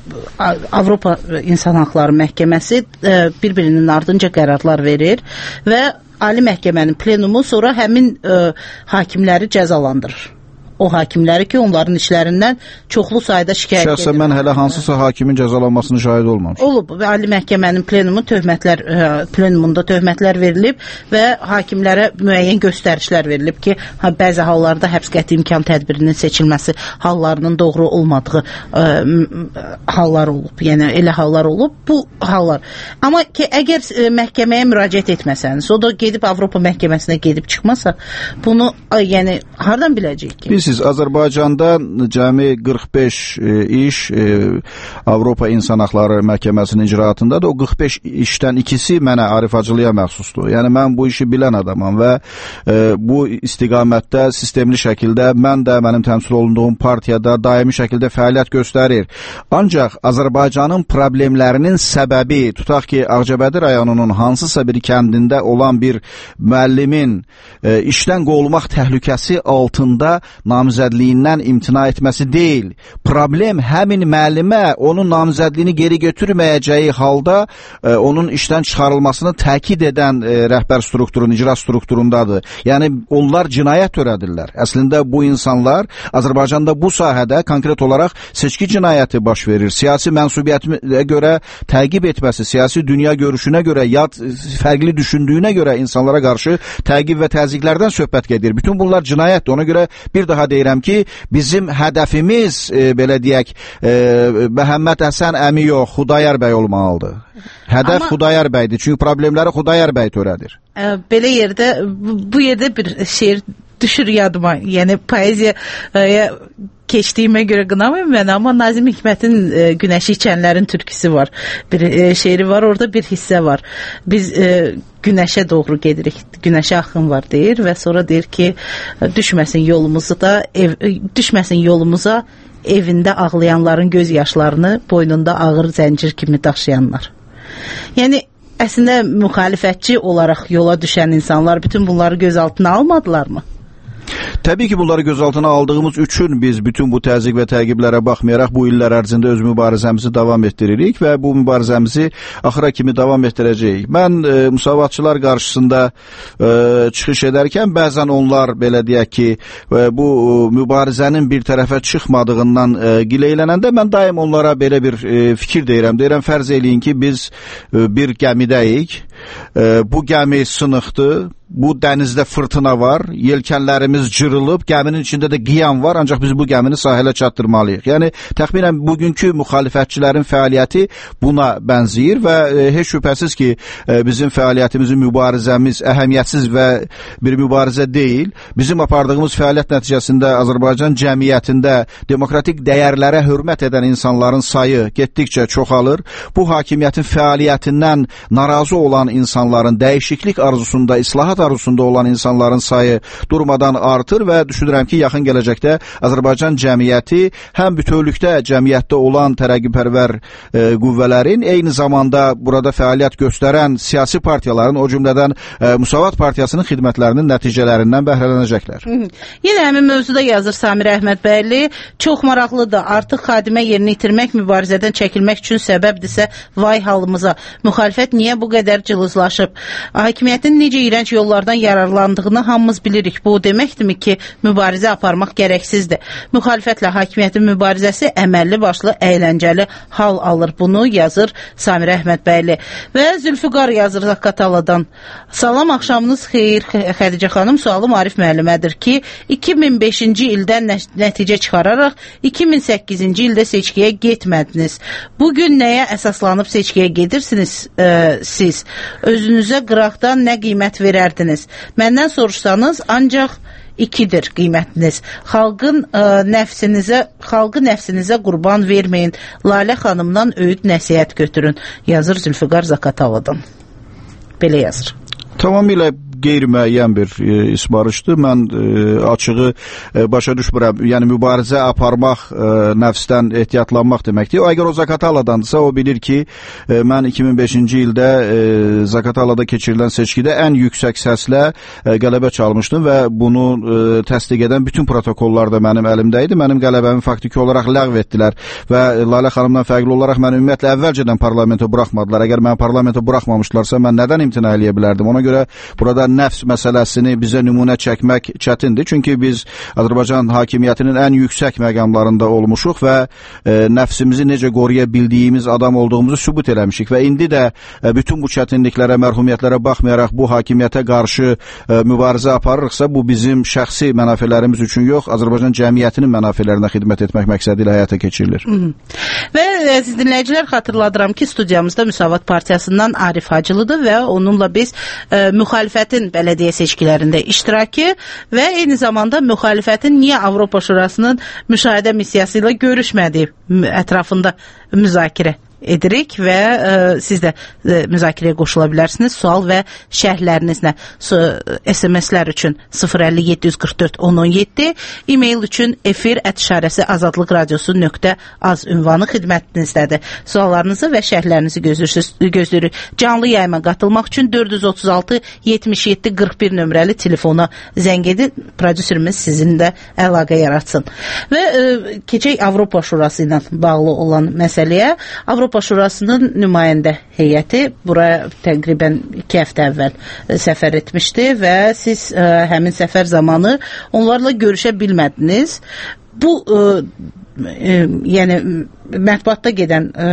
Avropa İnsan Haqları Məhkəməsi ə, bir-birinin ardınca qərarlar verir və Ali Məhkəmənin plenumu sonra həmin ə, hakimləri cəzalandırır. o hakimləri ki, onların işlərindən çoxlu sayda şikayət edir. Şəxsən mən hələ hansısa hakimin cəzalanmasını şahid olmamışam. Olub. Ali Məhkəmənin plenumu töhmətlər plenumunda töhmətlər verilib və hakimlərə müəyyən göstərişlər verilib ki, bəzi hallarda həbs qəti imkan tədbirinin seçilməsi hallarının doğru olmadığı ə, hallar olub. Yəni elə hallar olub. Bu hallar. Amma ki, əgər ə, məhkəməyə müraciət etməsəniz, o da gedib Avropa məhkəməsinə gedib çıxmasa, bunu ə, yəni hardan biləcəyik ki? Siz Azərbaycanda cəmi qırx beş e, iş e, Avropa İnsan Haqları Məhkəməsinin icraatındadır. O qırx beş işdən ikisi mənə Arif Hacılıya məxsusdur. Yəni mən bu işi bilən adamam və e, bu istiqamətdə sistemli şəkildə mən də mənim təmsil olunduğum partiyada daimi şəkildə fəaliyyət göstərir. Ancaq Azərbaycanın problemlərinin səbəbi, tutaq ki, Ağcabədi rayonunun hansısa bir kəndində olan bir müəllimin e, işdən qovulmaq təhlükəsi altında namizədliyindən imtina etməsi deyil. Problem həmin müəllimə onun namizədliyini geri götürməyəcəyi halda e, onun işdən çıxarılmasını təkid edən e, rəhbər strukturun, icra strukturundadır. Yəni onlar cinayət törədirlər. Əslində bu insanlar Azərbaycanda bu sahədə konkret olaraq seçki cinayəti baş verir. Siyasi mənsubiyyətinə görə təqib etməsi, siyasi dünya görüşünə görə, yad fərqli düşündüyünə görə insanlara qarşı təqib və təzyiqlərdən söhbət gedir. Bütün bunlar cinayətdir. Ona görə bir daha deyirəm ki, bizim hədəfimiz, e, belə deyək, e, Məhəmməd Həsən əmi yox, Xudayar bəy olmalıdır. Hədəf Amma, Xudayar bəydir, çünki problemləri Xudayar bəy törədir. Ə, belə yerdə, bu, bu yerdə bir şeir düşür yadıma, yəni poeziyaya keçdiyimə görə qınamayım mən, amma Nazim Hikmətin e, Günəşi içənlərin türküsü var. Bir e, şeiri var, orada bir hissə var. Biz e, günəşə doğru gedirik, günəşə axın var deyir və sonra deyir ki, düşməsin yolumuzu da, ev, düşməsin yolumuza evində ağlayanların göz yaşlarını boynunda ağır zəncir kimi daşıyanlar. Yəni, əslində müxalifətçi olaraq yola düşən insanlar bütün bunları göz altına almadılar mı? Təbii ki, bunları gözaltına aldığımız üçün biz bütün bu təzyiq və təqiblərə baxmayaraq bu illər ərzində öz mübarizəmizi davam etdiririk və bu mübarizəmizi axıra kimi davam etdirəcəyik. Mən e, müsavatçılar qarşısında e, çıxış edərkən bəzən onlar belə deyək ki, e, bu e, mübarizənin bir tərəfə çıxmadığından e, gileylənəndə mən daim onlara belə bir e, fikir deyirəm. Deyirəm, fərz eləyin ki, biz e, bir gəmidəyik, e, bu gəmi sınıqdır. Bu dənizdə fırtına var, yelkənlərimiz cırılıb, gəminin içində də qiyam var, ancaq biz bu gəmini sahilə çatdırmalıyıq. Yəni, təxminən bugünkü müxalifətçilərin fəaliyyəti buna bənzəyir və e, heç şübhəsiz ki, e, bizim fəaliyyətimizin, mübarizəmiz əhəmiyyətsiz və bir mübarizə deyil. Bizim apardığımız fəaliyyət nəticəsində Azərbaycan cəmiyyətində demokratik dəyərlərə hörmət edən insanların sayı getdikcə çoxalır. Bu hakimiyyətin fəaliyyətindən narazı olan insanların dəyişiklik arzusunda, islahat arzusunda olan insanların sayı durmadan artır və düşünürəm ki, yaxın gələcəkdə Azərbaycan cəmiyyəti həm bütövlükdə cəmiyyətdə olan tərəqqipərvər e, qüvvələrin, eyni zamanda burada fəaliyyət göstərən siyasi partiyaların, o cümlədən e, Müsavat Partiyasının xidmətlərinin nəticələrindən bəhrələnəcəklər. Yenə həmin mövzuda yazır Samir Əhmədbəyli, çox maraqlıdır, artıq xadimə yerini itirmək mübarizədən çəkilmək üçün səbəbdirsə, vay halımıza. Müxalifət niyə bu qədər cılızlaşıb? Hakimiyyətin necə iyrənc yollardan yararlandığını hamımız bilirik. Bu deməkdirmi ki, mübarizə aparmaq gərəksizdir. Müxalifətlə hakimiyyətin mübarizəsi əməlli başlı əyləncəli hal alır. Bunu yazır Samir Əhmədbəyli. Və Zülfüqar yazır Zaqataladan. Salam, axşamınız xeyir Xədicə xanım. Sualım Arif müəllimədir ki, iki min beşinci ildən nəticə çıxararaq iki min səkkizinci ildə seçkiyə getmədiniz. Bugün nəyə əsaslanıb seçkiyə gedirsiniz e, siz? Özünüzə qıraqdan nə qiymət verərdiniz? Məndən soruşsanız, ancaq ikidir qiymətiniz. Xalqın ə, nəfsinizə, xalqı nəfsinizə qurban verməyin. Lalə xanımdan öyüd nəsihət götürün. Yazır Zülfüqar Zaqataladan. Belə yazır. Tamamilə qeyri-müəyyən bir e, isbarışdır. Mən e, açığı e, başa düşmürəm. Yəni mübarizə aparmaq, e, nəfsdən ehtiyatlanmaq deməkdir. O, əgər o Zaqataladandısa, o bilir ki, e, mən iki min beşinci ildə e, Zaqatalada keçirilən seçkidə ən yüksək səslə e, qələbə çalmışdım və bunu e, təsdiq edən bütün protokollar da mənim əlimdə idi. Mənim qələbəmi faktiki olaraq ləğv etdilər və Lalə xanımdan fərqli olaraq mən ümumiyyətlə əvvəlcədən parlamento buraxmadılar. Əgər mən parlamento buraxmamışlarsa, mən nədən imtina eləyə bilərdim? Ona görə burada nəfs məsələsini bizə nümunə çəkmək çətindir. Çünki biz Azərbaycan hakimiyyətinin ən yüksək məqamlarında olmuşuq və e, nəfsimizi necə qoruya bildiyimiz adam olduğumuzu sübut eləmişik və indi də e, bütün bu çətinliklərə, mərhumiyyətlərə baxmayaraq bu hakimiyyətə qarşı e, mübarizə aparırıqsa, bu bizim şəxsi mənafelərimiz üçün yox, Azərbaycan cəmiyyətinin mənafelərinə xidmət etmək məqsədi ilə həyata keçirilir. Hı -hı. Və əziz dinləyicilər, xatırladıram ki, studiyamızda Müsavat Partiyasından Arif Hacılıdır və onunla biz e, müxalifətin bələdiyyə seçkilərində iştirakı və eyni zamanda müxalifətin niyə Avropa Şurasının müşahidə missiyası ilə görüşmədiyi ətrafında müzakirə edirik və e, siz də e, müzakirəyə qoşula bilərsiniz. Sual və şərhlərinizlə S M S-lər üçün sıfır əlli yeddi yüz qırx dörd on on yeddi, e-mail üçün efir ət işarəsi azadlıq radiosu nöqtə az ünvanı xidmətinizdədir. Suallarınızı və şərhlərinizi gözləyirik. Canlı yayıma qatılmaq üçün dörd yüz otuz altı yetmiş yeddi qırx bir nömrəli telefona zəng edin. Prodüserimiz sizin də əlaqə yaratsın. Və e, keçək Avropa Şurası ilə bağlı olan məsələyə. Avropa Şurasının nümayəndə heyəti buraya təqribən iki həftə əvvəl səfər etmişdi və siz ə, həmin səfər zamanı onlarla görüşə bilmədiniz. Bu ə, ə, yəni mətbuatda gedən ə,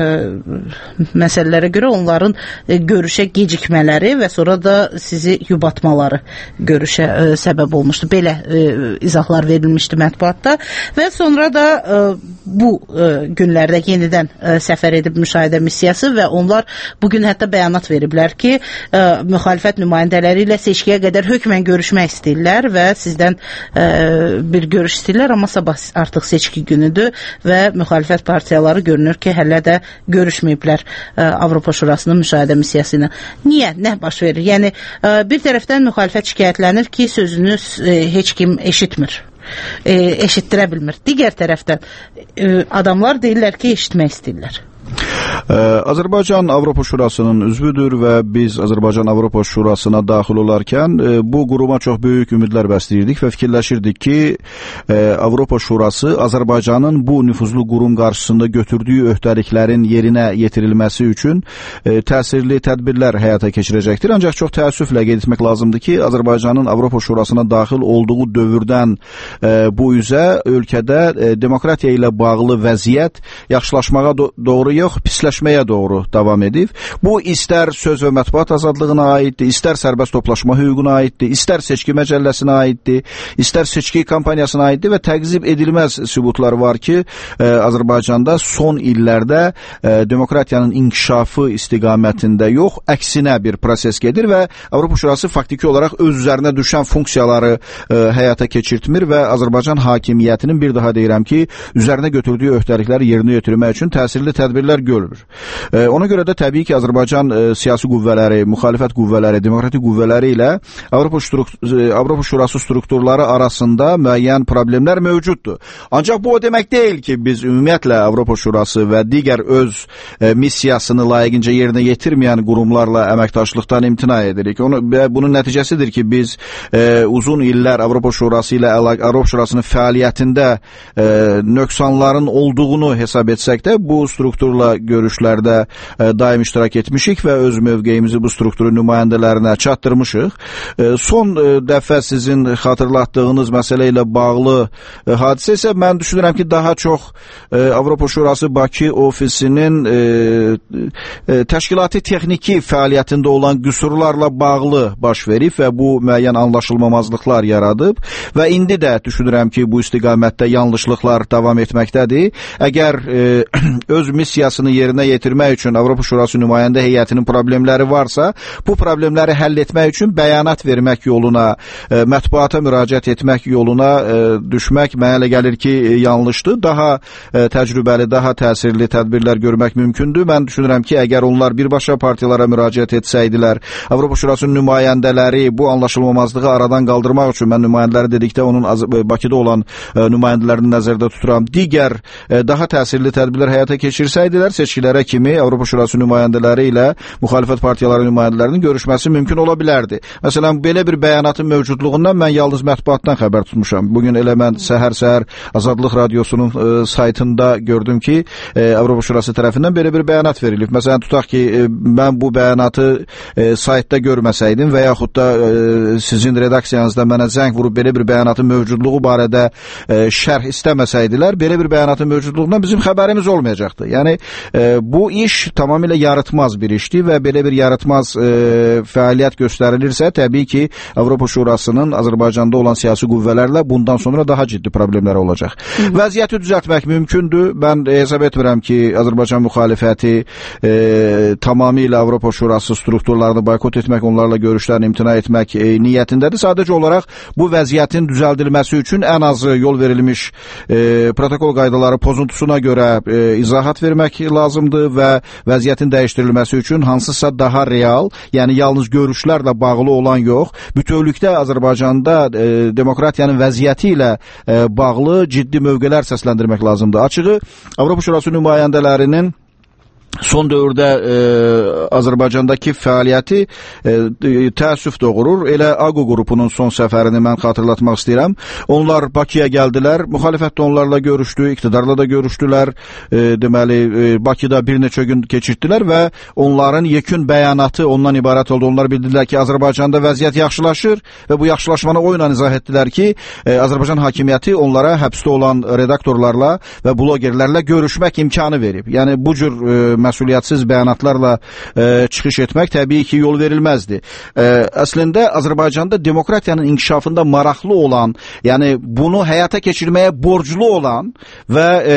məsələlərə görə onların ə, görüşə gecikmələri və sonra da sizi yubatmaları görüşə ə, səbəb olmuşdu. Belə ə, izahlar verilmişdi mətbuatda və sonra da ə, bu ə, günlərdə yenidən ə, səfər edib müşahidə missiyası və onlar bugün hətta bəyanat veriblər ki, ə, müxalifət nümayəndələri ilə seçkiyə qədər hökmən görüşmək istəyirlər və sizdən ə, bir görüş istəyirlər, amma sabah artıq seçki günüdür və müxalifət partiyaları görünür ki, hələ də görüşməyiblər ə, Avropa Şurasının müşahidə missiyası ilə. Niyə? Nə baş verir? Yəni, ə, bir tərəfdən müxalifət şikayətlənir ki, sözünüz ə, heç kim eşitmir, ə, eşitdirə bilmir. Digər tərəfdən ə, adamlar deyirlər ki, eşitmək istəyirlər. Azərbaycan Avropa Şurasının üzvüdür və biz Azərbaycan Avropa Şurasına daxil olarkən bu quruma çox böyük ümidlər bəsləyirdik və fikirləşirdik ki, Avropa Şurası Azərbaycanın bu nüfuzlu qurum qarşısında götürdüyü öhdəliklərin yerinə yetirilməsi üçün təsirli tədbirlər həyata keçirəcəkdir. Ancaq çox təəssüflə qeyd etmək lazımdır ki, Azərbaycanın Avropa Şurasına daxil olduğu dövrdən bu üzə ölkədə demokratiya ilə bağlı vəziyyət yaxşılaşmağa doğru yox, pisləşməyə doğru davam edib. Bu, istər söz və mətbuat azadlığına aiddir, istər sərbəst toplaşma hüququna aiddir, istər seçki məcəlləsinə aiddir, istər seçki kampaniyasına aiddir və təqzib edilməz sübutlar var ki, e, Azərbaycanda son illərdə e, demokratiyanın inkişafı istiqamətində yox, əksinə bir proses gedir və Avropa Şurası faktiki olaraq öz üzərinə düşən funksiyaları e, həyata keçirtmir və Azərbaycan hakimiyyətinin, bir daha deyirəm ki, üzərinə götürdüyü öhdəlikləri yerinə yetirmək üçün təsirli tədbirlər görülür. E, ona görə də təbii ki, Azərbaycan e, siyasi qüvvələri, müxalifət qüvvələri, demokratik qüvvələri ilə Avropa, Avropa Şurası strukturları arasında müəyyən problemlər mövcuddur. Ancaq bu o demək deyil ki, biz ümumiyyətlə Avropa Şurası və digər öz e, missiyasını layiqincə yerinə yetirməyən qurumlarla əməkdaşlıqdan imtina edirik. Onu, bunun nəticəsidir ki, biz e, uzun illər Avropa Şurası ilə əlaqə, Avropa Şurasının fəaliyyətində e, nöqsanların olduğunu hesab etsək də, bu strukturla görüşlərdə e, daim iştirak etmişik və öz mövqeyimizi bu strukturun nümayəndələrinə çatdırmışıq. E, son e, dəfə sizin xatırlatdığınız məsələ ilə bağlı e, hadisə isə mən düşünürəm ki, daha çox e, Avropa Şurası Bakı ofisinin e, e, təşkilati texniki fəaliyyətində olan qüsurlarla bağlı baş verib və bu müəyyən anlaşılmamazlıqlar yaradıb və indi də düşünürəm ki, bu istiqamətdə yanlışlıqlar davam etməkdədir. Əgər e, öz missiyasını yerinə yetirmək üçün Avropa Şurası nümayəndə heyətinin problemləri varsa, bu problemləri həll etmək üçün bəyanat vermək yoluna, e, mətbuata müraciət etmək yoluna e, düşmək mənə elə gəlir ki, e, yanlışdır. Daha e, təcrübəli, daha təsirli tədbirlər görmək mümkündür. Mən düşünürəm ki, əgər onlar birbaşa partiyalara müraciət etsəydilər, Avropa Şurasının nümayəndələri bu anlaşılmamazlığı aradan qaldırmaq üçün, mən nümayəndələri dedikdə onun Bakıda olan e, nümayəndələrini nəzərdə tuturam, digər e, daha təsirli tədbirlər həyata keçirsəydilər, seçkilərdə indəkilərə kimi Avropa Şurası nümayəndələri ilə müxalifət partiyaları nümayəndələrinin görüşməsi mümkün ola bilərdi. Məsələn, belə bir bəyanatın mövcudluğundan mən yalnız mətbuatdan xəbər tutmuşam. Bugün elə mən səhər-səhər Azadlıq Radiosunun e, saytında gördüm ki, e, Avropa Şurası tərəfindən belə bir bəyanat verilib. Məsələn, tutaq ki, e, mən bu bəyanatı e, saytda görməsəydim və yaxud da e, sizin redaksiyanızda mənə zəng vurub belə bir bəyanatın mövcudluğu barədə e, şərh istəməsəydilər, belə bir bəyanatın mövcudluğundan bizim xəbərimiz olmayacaqdı. Yəni, e, bu iş tamamilə yarıtmaz bir işdir və belə bir yarıtmaz e, fəaliyyət göstərilirsə, təbii ki, Avropa Şurasının Azərbaycanda olan siyasi qüvvələrlə bundan sonra daha ciddi problemlər olacaq. Hı -hı. Vəziyyəti düzəltmək mümkündür. Mən hesab etmirəm ki, Azərbaycan müxalifəti e, tamamilə Avropa Şurası strukturlarını boykot etmək, onlarla görüşlərini imtina etmək e, niyyətindədir. Sadəcə olaraq bu vəziyyətin düzəldilməsi üçün ən azı yol verilmiş e, protokol qaydaları pozuntusuna görə e, izahat vermək lazımdır və vəziyyətin dəyişdirilməsi üçün hansısa daha real, yəni yalnız görüşlərlə bağlı olan yox, bütövlükdə Azərbaycanda e, demokratiyanın vəziyyəti ilə e, bağlı ciddi mövqelər səsləndirmək lazımdır. Açığı, Avropa Şurası nümayəndələrinin son dövrdə e, Azərbaycandakı fəaliyyəti e, təəssüf doğurur. Elə AQO qrupunun son səfərini mən xatırlatmaq istəyirəm. Onlar Bakıya gəldilər, müxalifət də onlarla görüşdü, iqtidarla da görüşdülər. E, deməli, e, Bakıda bir neçə gün keçirdilər və onların yekun bəyanatı ondan ibarət oldu. Onlar bildirlər ki, Azərbaycanda vəziyyət yaxşılaşır və bu yaxşılaşmanı o ilə izah etdilər ki, e, Azərbaycan hakimiyyəti onlara həbsdə olan redaktorlarla və blogerlərlə görüşmək imkanı verib. Yəni, bu cür e, məsuliyyətsiz bəyanatlarla e, çıxış etmək təbii ki, yol verilməzdi. E, əslində, Azərbaycanda demokratiyanın inkişafında maraqlı olan, yəni bunu həyata keçirməyə borclu olan və e,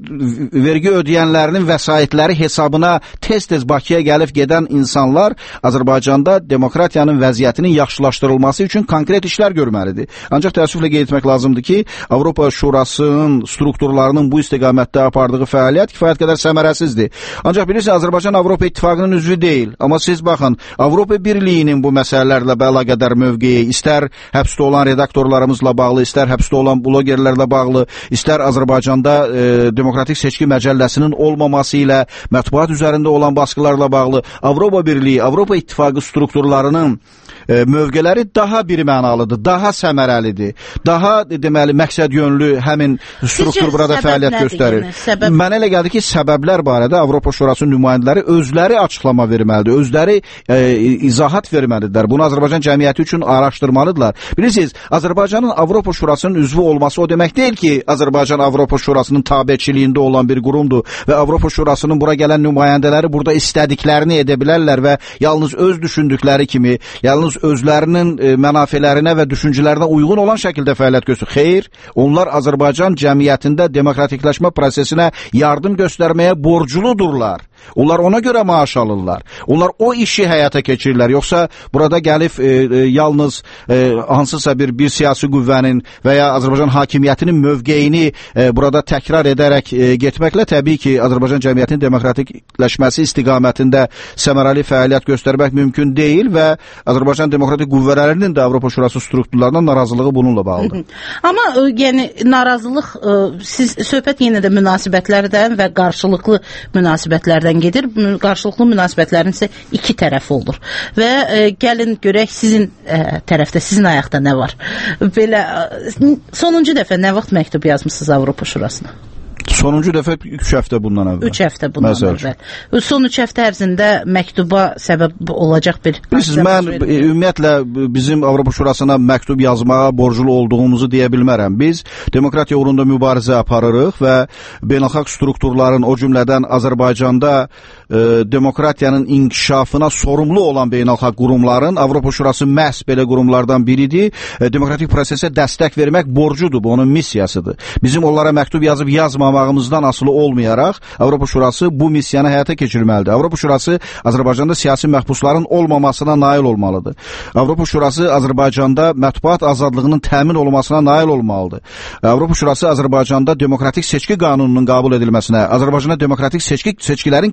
vergi ödəyənlərinin vəsaitləri hesabına tez-tez Bakıya gəlib gedən insanlar Azərbaycanda demokratiyanın vəziyyətinin yaxşılaşdırılması üçün konkret işlər görməlidir. Ancaq təəssüflə qeyd etmək lazımdır ki, Avropa Şurasının strukturlarının bu istiqamətdə apardığı fəaliyyət kifayət qədər səmərəsizdir. Ancaq bilirsiniz, Azərbaycan Avropa İttifaqının üzvü deyil. Amma siz baxın, Avropa Birliyinin bu məsələlərlə əlaqədar mövqeyi, istər həbsdə olan redaktorlarımızla bağlı, istər həbsdə olan blogerlərlə bağlı, istər Azərbaycanda e, Demokratik Seçki Məcəlləsinin olmaması ilə mətbuat üzərində olan baskılarla bağlı Avropa Birliyi, Avropa İttifaqı strukturlarının e, mövqeləri daha bir mənalıdır, daha səmərəlidir, daha deməli məqsəd yönlü həmin struktur burada fəaliyyət göstərir. Səbəb... Mənə elə gəldi ki, səbəblər barədə Avropa Şurası nümayəndələri özləri açıqlama verməlidir, özləri e, izahat verməlidirlər. Bunu Azərbaycan cəmiyyəti üçün araşdırmalıdırlar. Bilirsiniz, Azərbaycanın Avropa Şurasının üzvü olması o demək deyil ki, Azərbaycan Avropa Şurasının tabeçiliyində olan bir qurumdur və Avropa Şurasının bura gələn nümayəndələri burada istədiklərini edə bilərlər və yalnız öz düşündükləri kimi, yalnız özlərinin e, mənafələrinə və düşüncələrinə uyğun olan şəkildə fəaliyyət göstərir. Xeyr, onlar Azərbaycan cəmiyyətində demokratikləşmə prosesinə yardım göstərməyə borcludurlar. Onlar ona görə maaş alırlar. Onlar o işi həyata keçirirlər. Yoxsa burada gəlib e, e, yalnız e, hansısa bir bir siyasi qüvvənin və ya Azərbaycan hakimiyyətinin mövqeyini e, burada təkrar edərək e, getməklə təbii ki, Azərbaycan cəmiyyətinin demokratikləşməsi istiqamətində səmərəli fəaliyyət göstərmək mümkün deyil və Azərbaycan demokratik qüvvələrinin də Avropa Şurası strukturlarından narazılığı bununla bağlıdır. Amma e, yəni narazılıq e, siz söhbət yenə də münasibətlərdən və qarşılıqlı münasibətlərdən gedir. Qarşılıqlı münasibətlərin isə iki tərəfi olur. Və e, gəlin görək sizin e, tərəfdə, sizin ayaqda nə var? Belə e, sonuncu dəfə nə vaxt məktub yazmısınız Avropa Şurasına? Sonuncu dəfə üç həftə bundan əvvəl. üç həftə bundan əvvəl. Son üç həftə ərzində məktuba səbəb olacaq bir... Bilirsiniz, mən ümumiyyətlə bizim Avropa Şurasına məktub yazmağa borclu olduğumuzu deyə bilmərəm. Biz demokratiya uğrunda mübarizə aparırıq və beynəlxalq strukturların, o cümlədən Azərbaycanda e, demokratiyanın inkişafına sorumlu olan beynəlxalq qurumların, Avropa Şurası məhz belə qurumlardan biridir, e, demokratik prosesə dəstək vermək borcudur, bu onun missiyasıdır. Bizim onlara məktub yazıb yazmamağımızdan asılı olmayaraq Avropa Şurası bu missiyanı həyata keçirməlidir. Avropa Şurası Azərbaycanda siyasi məhbusların olmamasına nail olmalıdır. Avropa Şurası Azərbaycanda mətbuat azadlığının təmin olmasına nail olmalıdır. Avropa Şurası Azərbaycanda demokratik seçki qanununun qəbul edilməsinə, Azərbaycanda demokratik seçki seçkilərin keçirilməsinə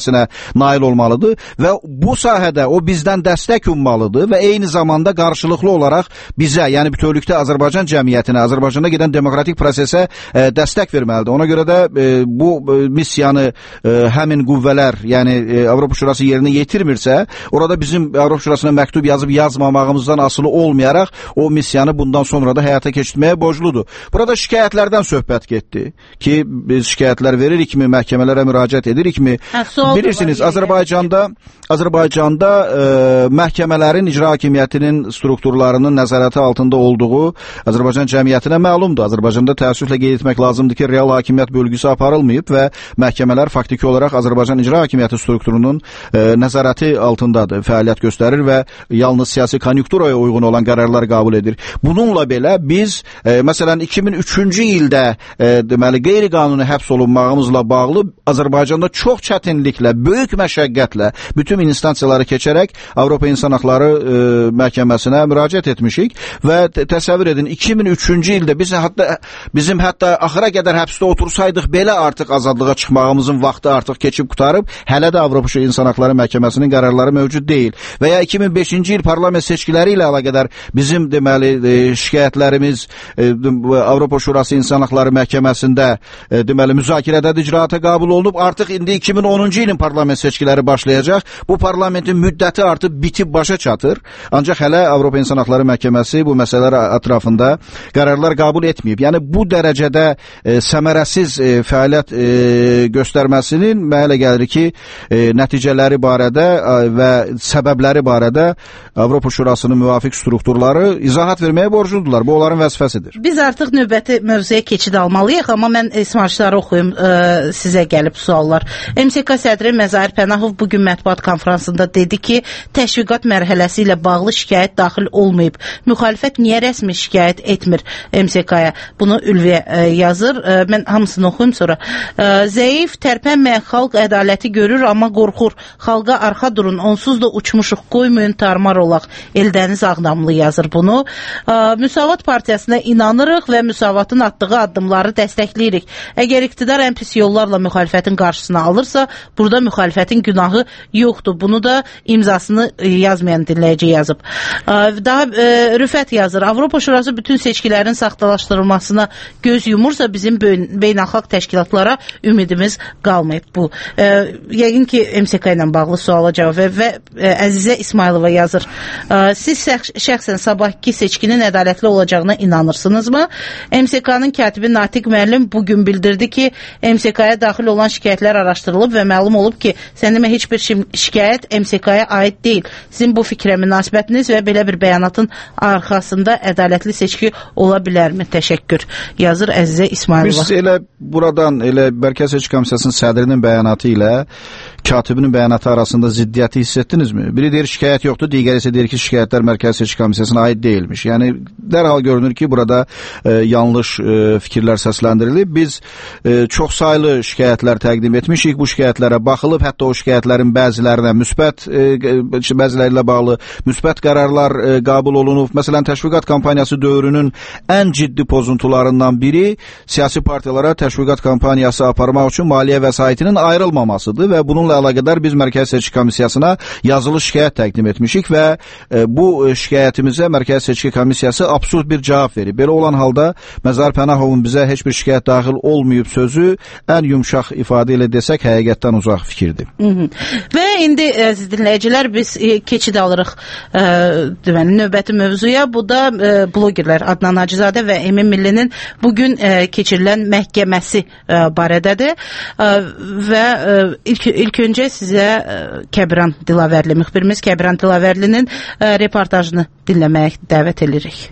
vəzifəsinə nail olmalıdır və bu sahədə o bizdən dəstək ummalıdır və eyni zamanda qarşılıqlı olaraq bizə, yəni bütövlükdə Azərbaycan cəmiyyətinə, Azərbaycanda gedən demokratik prosesə e, dəstək verməlidir. Ona görə də e, bu e, missiyanı e, həmin qüvvələr, yəni e, Avropa Şurası yerinə yetirmirsə, orada bizim Avropa Şurasına məktub yazıb yazmamağımızdan asılı olmayaraq o missiyanı bundan sonra da həyata keçirməyə borcludur. Burada şikayətlərdən söhbət getdi ki, biz şikayətlər verikmi, məhkəmələrə müraciət edirikmi? Hə, bilirsiniz, Azərbaycanda Azərbaycanda e, məhkəmələrin icra hakimiyyətinin strukturlarının nəzarəti altında olduğu Azərbaycan cəmiyyətinə məlumdur. Azərbaycanda təəssüflə qeyd etmək lazımdır ki, real hakimiyyət bölgüsü aparılmayıb və məhkəmələr faktiki olaraq Azərbaycan icra hakimiyyəti strukturunun e, nəzarəti altındadır, fəaliyyət göstərir və yalnız siyasi konjunkturaya uyğun olan qərarlar qəbul edir. Bununla belə biz e, məsələn iki min üçüncü ildə e, deməli qeyri-qanuni həbs olunmağımızla bağlı Azərbaycanda çox çətinliklə, böyük məşəqqətlə bütün instansiyaları keçərək Avropa İnsan Haqları e, məhkəməsinə müraciət etmişik və təsəvvür edin iki min üçüncü ildə biz hətta bizim hətta axıra qədər həbsdə otursaydıq belə artıq azadlığa çıxmağımızın vaxtı artıq keçib qutarıb, hələ də Avropa İnsan Haqları məhkəməsinin qərarları mövcud deyil. Və ya iki min beşinci il parlament seçkiləri ilə əlaqədar bizim deməli e, şikayətlərimiz e, Avropa Şurası İnsan Haqları məhkəməsində e, deməli müzakirədədir, icraata qəbul olunub. Artıq indi iki min onuncu ilin parlament seçkiləri başlayacaq. Bu parlamentin müddəti artıq bitib başa çatır. Ancaq hələ Avropa İnsan Haqları Məhkəməsi bu məsələlər ətrafında qərarlar qəbul etməyib. Yəni bu dərəcədə e, səmərəsiz e, fəaliyyət e, göstərməsinin mənə elə gəlir ki, e, nəticələri barədə e, və səbəbləri barədə Avropa Şurasının müvafiq strukturları izahat verməyə borcludurlar. Bu onların vəzifəsidir. Biz artıq növbəti mövzuya keçid almalıyıq, amma mən ismarçları oxuyum, e, sizə gəlib suallar. M S K sədri Məzahir Pənahov bugün mətbuat konfransında dedi ki, təşviqat mərhələsi ilə bağlı şikayət daxil olmayıb. Müxalifət niyə rəsmi şikayət etmir M S K-ya? Bunu Ülviyə e, yazır. E, mən hamısını oxuyum sonra. E, zəif, tərpənməyən xalq ədaləti görür, amma qorxur. Xalqa arxa durun, onsuz da uçmuşuq, qoymayın tarmar olaq. Eldəniz Ağdamlı yazır bunu. E, Müsavat Partiyasına inanırıq və Müsavatın atdığı addımları dəstəkləyirik. Əgər iqtidar ən pis yollarla müxalifətin qarşısına alırsa, burada müxalifətin günahı yoxdur. Bunu da imzasını yazmayan dinləyici yazıb. Daha e, Rüfət yazır. Avropa Şurası bütün seçkilərin saxtalaşdırılmasına göz yumursa bizim beynəlxalq təşkilatlara ümidimiz qalmayıb. Bu e, yəqin ki M S K ilə bağlı suala cavab ver və e, Əzizə İsmailova yazır. E, siz şəxsən sabahki seçkinin ədalətli olacağına inanırsınızmı? M S K-nın katibi Natiq müəllim bugün bildirdi ki, M S K-ya daxil olan şikayətlər araşdırılıb və məlum olub ki, səndimə heç bir şikayət M S K-ya aid deyil. Sizin bu fikrə münasibətiniz və belə bir bəyanatın arxasında ədalətli seçki ola bilərmi? Təşəkkür. Yazır Əzizə İsmailova. Biz elə buradan elə Mərkəzi Seçki Komissiyasının sədrinin bəyanatı ilə katibinin bəyanatı arasında ziddiyyəti hiss etdinizmi? Biri deyir şikayət yoxdur, digəri isə deyir ki, şikayətlər Mərkəzi Seçki Komissiyasına aid deyilmiş. Yəni dərhal görünür ki, burada e, yanlış e, fikirlər səsləndirilib. Biz e, çox saylı şikayətlər təqdim etmişik. Bu şikayətlərə baxılıb, hətta o şikayətlərin bəzilərinə müsbət e, bəziləri ilə bağlı müsbət qərarlar e, qəbul olunub. Məsələn, təşviqat kampaniyası dövrünün ən ciddi pozuntularından biri siyasi partiyalara təşviqat kampaniyası aparmaq üçün maliyyə vəsaitinin ayrılmamasıdır və bununla əlaqədar biz Mərkəzi Seçki Komissiyasına yazılı şikayət təqdim etmişik və e, bu şikayətimizə Mərkəzi Seçki Komissiyası absurd bir cavab verib. Belə olan halda Məzahir Pənahovun bizə heç bir şikayət daxil olmayıb sözü ən yumşaq ifadə ilə desək həqiqətdən uzaq fikirdir. Hı -hı. Və indi əziz dinləyicilər biz e, keçid alırıq e, deməli növbəti mövzuya. Bu da e, blogerlər Adnan Hacızadə və Emin Millinin bugün e, keçirilən məhkəməsi e, barədədir. E, və e, ilk, ilk öncə sizə e, Kəbran Dilavərli, müxbirimiz Kəbran Dilavərlinin e, reportajını dinləməyə dəvət edirik.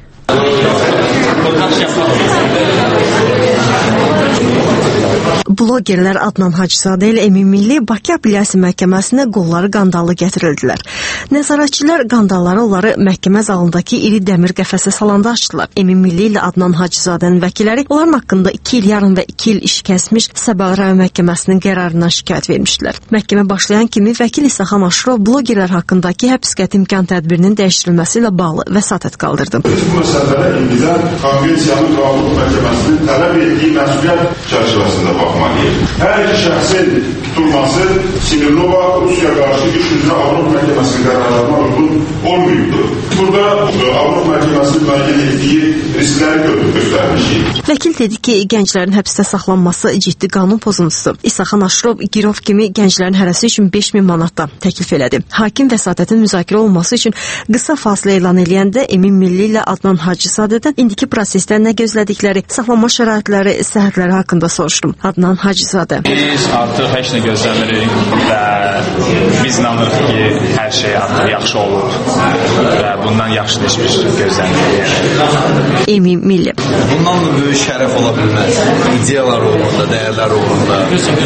Blogerlər Adnan Hacızadə ilə Emin Milli Bakı Apellyasiya Məhkəməsinə qolları qandalı gətirildilər. Nəzarətçilər qandalları onları məhkəmə zalındakı iri dəmir qəfəsə salanda açdılar. Emin Milli ilə Adnan Hacızadənin vəkilləri onların haqqında iki il yarım və iki il iş kəsmiş Səbaha rayon məhkəməsinin qərarından şikayət vermişdilər. Məhkəmə başlayan kimi vəkil İsaxan Aşurov blogerlər haqqındakı həbs qəti imkan tədbirinin dəyişdirilməsi ilə bağlı vəsatət qaldırdı. Bu məsələlərə İngilizlər Konqressiyanın Qanun Məhkəməsinin tələb etdiyi məsuliyyət çərçivəsində baxmalıdır. etməlidir. Hər iki şəxsin tutulması Smirnova Rusiya qarşı iş üzrə Avropa Məhkəməsinin qərarlarına uyğun olmayıbdır. Burada Avropa Məhkəməsinin müəyyən etdiyi riskləri göstərmişik. Vəkil dedi ki, gənclərin həbsdə saxlanması ciddi qanun pozuntusu. İsaxan Aşrov girov kimi gənclərin hərəsi üçün beş min manatda təklif elədi. Hakim vəsatətin müzakirə olunması üçün qısa fasilə elan eləyəndə Emin Milli ilə Adnan Hacızadədən indiki prosesdə nə gözlədikləri, saxlanma şəraitləri, səhətləri haqqında soruşdum. Adnan Hacızadə. Biz artıq heç nə gözləmirik və biz inanırıq ki, hər şey artıq yaxşı olur və bundan yaxşı heç bir şey gözləmirik. Emin Milli. Bundan da böyük şərəf ola bilməz. İdeyalar uğrunda, dəyərlər uğrunda.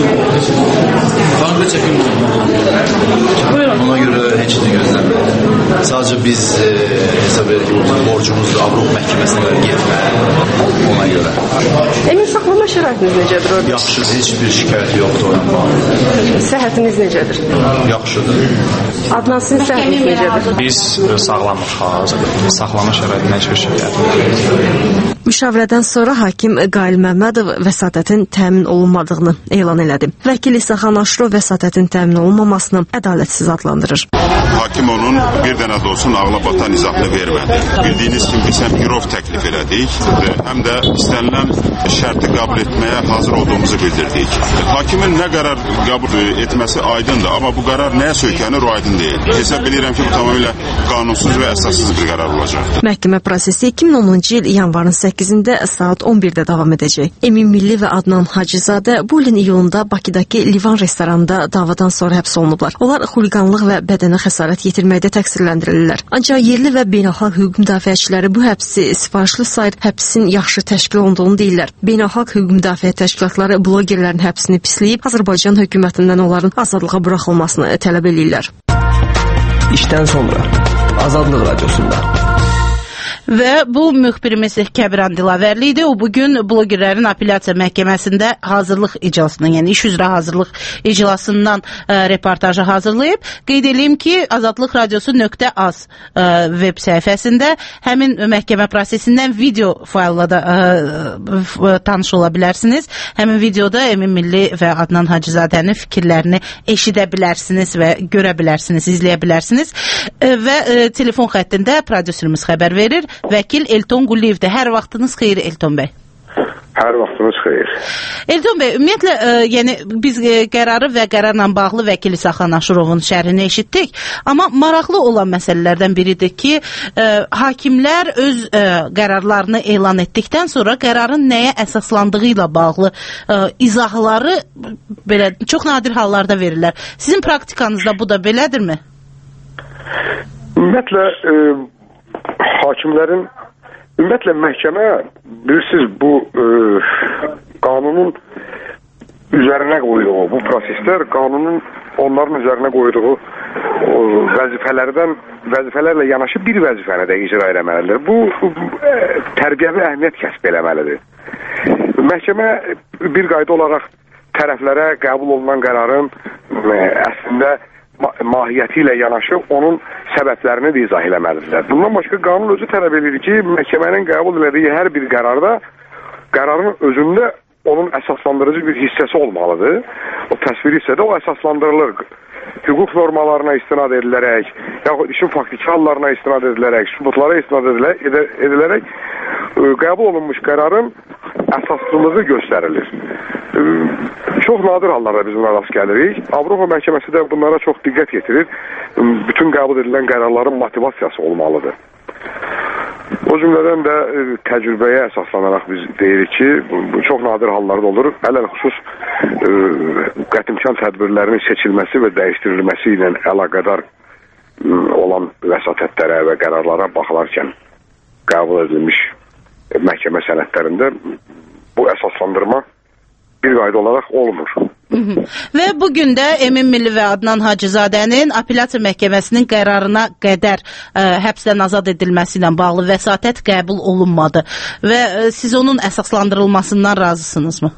Ona görə heç nə gözləmirik. Sadəcə biz e, hesab edirik ki, borcumuzdur Avropa Məhkəməsinə qədər getmək ona görə. Emin, saxlama şəraitiniz necədir orada? Yaxşı, heç bir şikayət yoxdur orada. Səhhətiniz necədir? Yaxşıdır. Adnan, sizin səhhətiniz necədir? Biz sağlamıq hazırdır. Saxlama şəraitində heç bir şikayət yoxdur. Müşavirədən sonra hakim Qail Məmmədov vəsatətin təmin olunmadığını elan elədi. Vəkil İsaxan Aşrov vəsatətin təmin olunmamasını ədalətsiz adlandırır. Hakim onun bir dənə də olsun ağla batan izahını vermədi. Bildiyiniz kimi biz həm girov təklif elədik, həm də istənilən şərti qəbul etməyə hazır olduğumuzu bildirdik. Hakimin nə qərar qəbul etməsi aydındır, amma bu qərar nəyə söykənir, o aydın deyil. Hesab edirəm ki, bu tamamilə qanunsuz və əsassız bir qərar olacaqdır. Məhkəmə prosesi iki min onuncu il yanvarın səkkizində saat on birdə davam edəcək. Emin Milli və Adnan Hacızadə bu ilin iyulunda Bakıdakı Livan restoranında davadan sonra həbs olunublar. Onlar xuliqanlıq və bədənə xəsarət yetirməkdə təqsirləndirilirlər. Ancaq yerli və beynəlxalq hüquq müdafiəçiləri bu həbsi sifarişli sayır, həbsin yaxşı təşkil olunduğunu deyirlər. Beynəlxalq hüquq müdafiə təşkilatları blogerlərin həbsini pisləyib, Azərbaycan hökumətindən onların azadlığa buraxılmasını tələb edirlər. İşdən sonra Azadlıq Radiosunda. Və bu müxbirimiz Kəbran Dilavərli idi. O bugün blogerlərin apellyasiya məhkəməsində hazırlıq iclasından, yəni iş üzrə hazırlıq iclasından e, reportajı hazırlayıb. Qeyd edeyim ki, azadlıq radiosu nöqtə az e, web səhifəsində həmin məhkəmə prosesindən video faylla da e, tanış ola bilərsiniz. Həmin videoda Emin Milli və Adnan Hacızadənin fikirlərini eşidə bilərsiniz və görə bilərsiniz, izləyə bilərsiniz. E, və e, telefon xəttində prodüserimiz xəbər verir. Vəkil Elton Quliyevdir. Hər vaxtınız xeyir Elton bəy. Hər vaxtınız xeyir. Elton bəy, ümumiyyətlə, e, yəni biz e, qərarı və qərarla bağlı vəkil İsaxan Aşırovun şərhini eşitdik. Amma maraqlı olan məsələlərdən biridir ki, e, hakimlər öz e, qərarlarını elan etdikdən sonra qərarın nəyə əsaslandığı ilə bağlı e, izahları belə çox nadir hallarda verirlər. Sizin praktikanızda bu da belədirmi? Ümumiyyətlə, e, hakimlərin, ümumiyyətlə məhkəmə, bilirsiniz, bu e, qanunun üzərinə qoyduğu, bu proseslər qanunun onların üzərinə qoyduğu o, vəzifələrdən, vəzifələrlə yanaşı bir vəzifəni də icra eləməlidir. Bu e, tərbiyəvi əhəmiyyət kəsb eləməlidir. Məhkəmə bir qayda olaraq tərəflərə qəbul olunan qərarın e, əslində mahiyyəti ilə yanaşı onun səbəblərini də izah eləməlidirlər. Bundan başqa qanun özü tələb edir ki, məhkəmənin qəbul elədiyi hər bir qərarda qərarın özündə onun əsaslandırıcı bir hissəsi olmalıdır. O təsvir hissədə o əsaslandırılır. Hüquq normalarına istinad edilərək, yaxud işin faktiki hallarına istinad edilərək, sübutlara istinad edilərək qəbul olunmuş qərarın əsaslılığı göstərilir. Çox nadir hallarda biz buna rast gəlirik. Avropa Məhkəməsi də bunlara çox diqqət yetirir. Bütün qəbul edilən qərarların motivasiyası olmalıdır. O cümlədən də e, təcrübəyə əsaslanaraq biz deyirik ki, bu çox nadir hallarda olur. Ələn xüsus e, qətimkan tədbirlərinin seçilməsi və dəyişdirilməsi ilə əlaqədar e, olan vəsatətlərə və qərarlara baxılarkən qəbul edilmiş e, məhkəmə sənədlərində bu əsaslandırma bir qayda olaraq olmur. Hı -hı. Və bugün də Emin Milli və Adnan Hacızadənin apellyasiya məhkəməsinin qərarına qədər ə, həbsdən azad edilməsi ilə bağlı vəsatət qəbul olunmadı və ə, siz onun əsaslandırılmasından razısınızmı?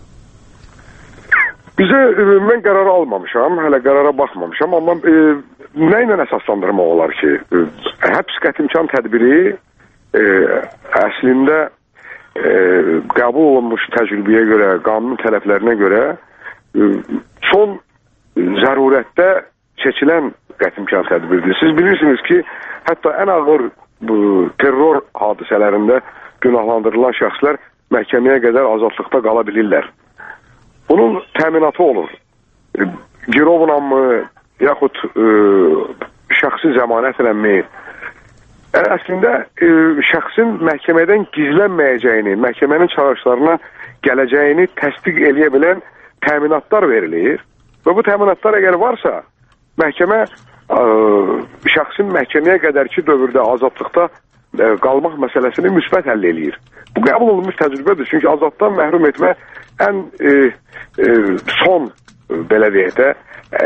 Bizə, ə, mən qərarı almamışam, hələ qərara baxmamışam, amma ə, nə ilə əsaslandırmaq olar ki? Ə, həbs qətimkan tədbiri ə, əslində ə, qəbul olunmuş təcrübəyə görə, qanun tələblərinə görə son zərurətdə seçilən qətimkan tədbirdir. Siz bilirsiniz ki, hətta ən ağır bu terror hadisələrində günahlandırılan şəxslər məhkəməyə qədər azadlıqda qala bilirlər. Bunun təminatı olur. Girovla mı, yaxud e, şəxsi zəmanətlənmi? Yəni, əslində e, şəxsin məhkəmədən gizlənməyəcəyini, məhkəmənin çağırışlarına gələcəyini təsdiq edə bilən təminatlar verilir. Və bu təminatlar əgər varsa, məhkəmə ə, şəxsin məhkəməyə qədərki dövrdə azadlıqda ə, qalmaq məsələsini müsbət həll eləyir. Bu qəbul olunmuş təcrübədir. Çünki azadlıqdan məhrum etmə ən ə, ə, son belə deyək də ə,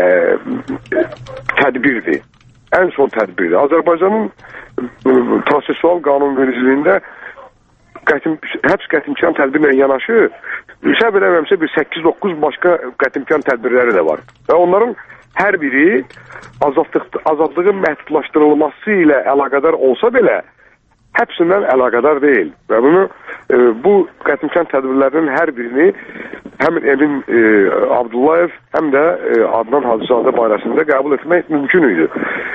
tədbirdir. Ən son tədbirdir. Azərbaycanın ə, prosesual qanunvericiliyində qətim, həbs qətimkan tədbirlə yanaşı, hesab eləməmsə bir səkkiz doqquz başqa qətimkan tədbirləri də var. Və onların hər biri azadlıq, azadlığın məhdudlaşdırılması ilə əlaqədar olsa belə, həbsindən əlaqədar deyil. Və bunu e, bu qətimkan tədbirlərinin hər birini həm Emin e, Abdullayev, həm də e, Adnan Hacızadə barəsində qəbul etmək mümkün idi.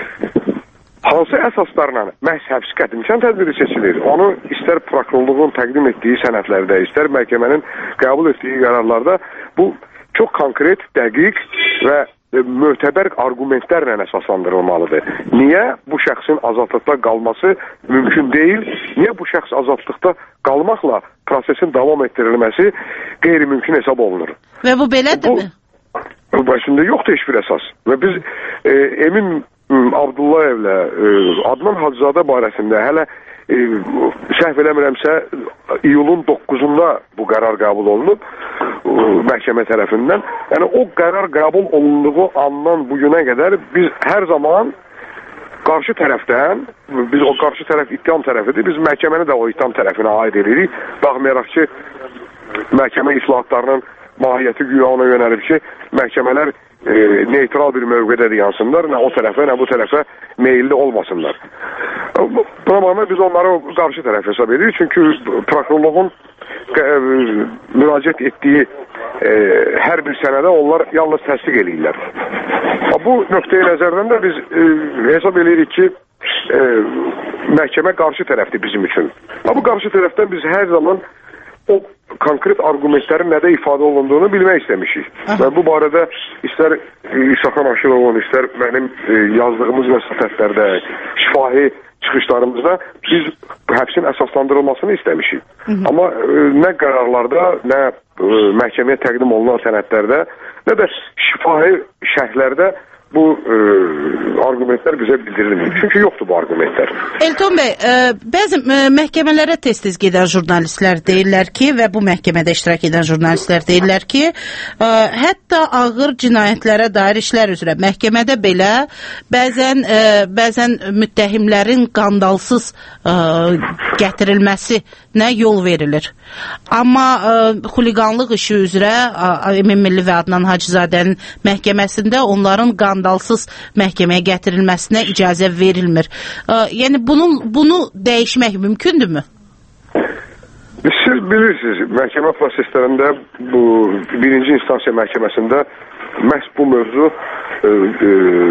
Hansı əsaslarla məhz həbs qətimkan tədbiri seçilir? Onu istər prokurorluğun təqdim etdiyi sənədlərdə, istər məhkəmənin qəbul etdiyi qərarlarda bu çox konkret, dəqiq və e, mötəbər argumentlərlə əsaslandırılmalıdır. Niyə bu şəxsin azadlıqda qalması mümkün deyil? Niyə bu şəxs azadlıqda qalmaqla prosesin davam etdirilməsi qeyri-mümkün hesab olunur? Və bu belədirmi? Bu başında yoxdur heç bir əsas. Və biz e, Emin Abdullayevlə e, Adnan Hacızadə barəsində hələ e, səhv eləmirəmsə iyulun doqquzunda bu qərar qəbul olunub e, məhkəmə tərəfindən. Yəni o qərar qəbul olunduğu andan bu günə qədər biz hər zaman qarşı tərəfdən, biz o qarşı tərəf ittiham tərəfidir, biz məhkəməni də o ittiham tərəfinə aid edirik. Baxmayaraq ki, məhkəmə islahatlarının mahiyyəti güya ona yönəlib ki, məhkəmələr e, neytral bir mövqedə yansınlar, nə o tərəfə, nə bu tərəfə meyilli olmasınlar. Buna baxımdan biz onları qarşı tərəf hesab edirik, çünki prokurorluğun e, müraciət etdiyi e, hər bir sənədə onlar yalnız təsdiq edirlər. Bu nöqteyi nəzərdən də biz e, hesab edirik ki, e, məhkəmə qarşı tərəfdir bizim üçün. Bu qarşı tərəfdən biz hər zaman o konkret argumentlərin nədə ifadə olunduğunu bilmək istəmişik. Və bu barədə istər İsaxan Aşırovun, istər mənim e, yazdığımız vəsiyyətlərdə, şifahi çıxışlarımızda biz həbsin əsaslandırılmasını istəmişik. Hı -hı. Amma e, nə qərarlarda, nə e, məhkəməyə təqdim olunan sənədlərdə, nə də şifahi şərhlərdə bu e, argumentlər bizə bildirilmir. Çünki yoxdur bu argumentlər. Elton bəy, e, bəzi e, məhkəmələrə tez-tez gedən jurnalistlər deyirlər ki, və bu məhkəmədə iştirak edən jurnalistlər deyirlər ki, e, hətta ağır cinayətlərə dair işlər üzrə məhkəmədə belə bəzən e, bəzən müttəhimlərin qandalsız e, gətirilməsinə yol verilir. Amma e, xuliqanlıq işi üzrə e, Emin Milli və Adnan Hacızadənin məhkəməsində onların qandalsız dalsız məhkəməyə gətirilməsinə icazə verilmir. Ə, yəni bunun, bunu dəyişmək mümkündürmü? Siz bilirsiniz, məhkəmə proseslərində bu birinci instansiya məhkəməsində məhz bu mövzu e, e,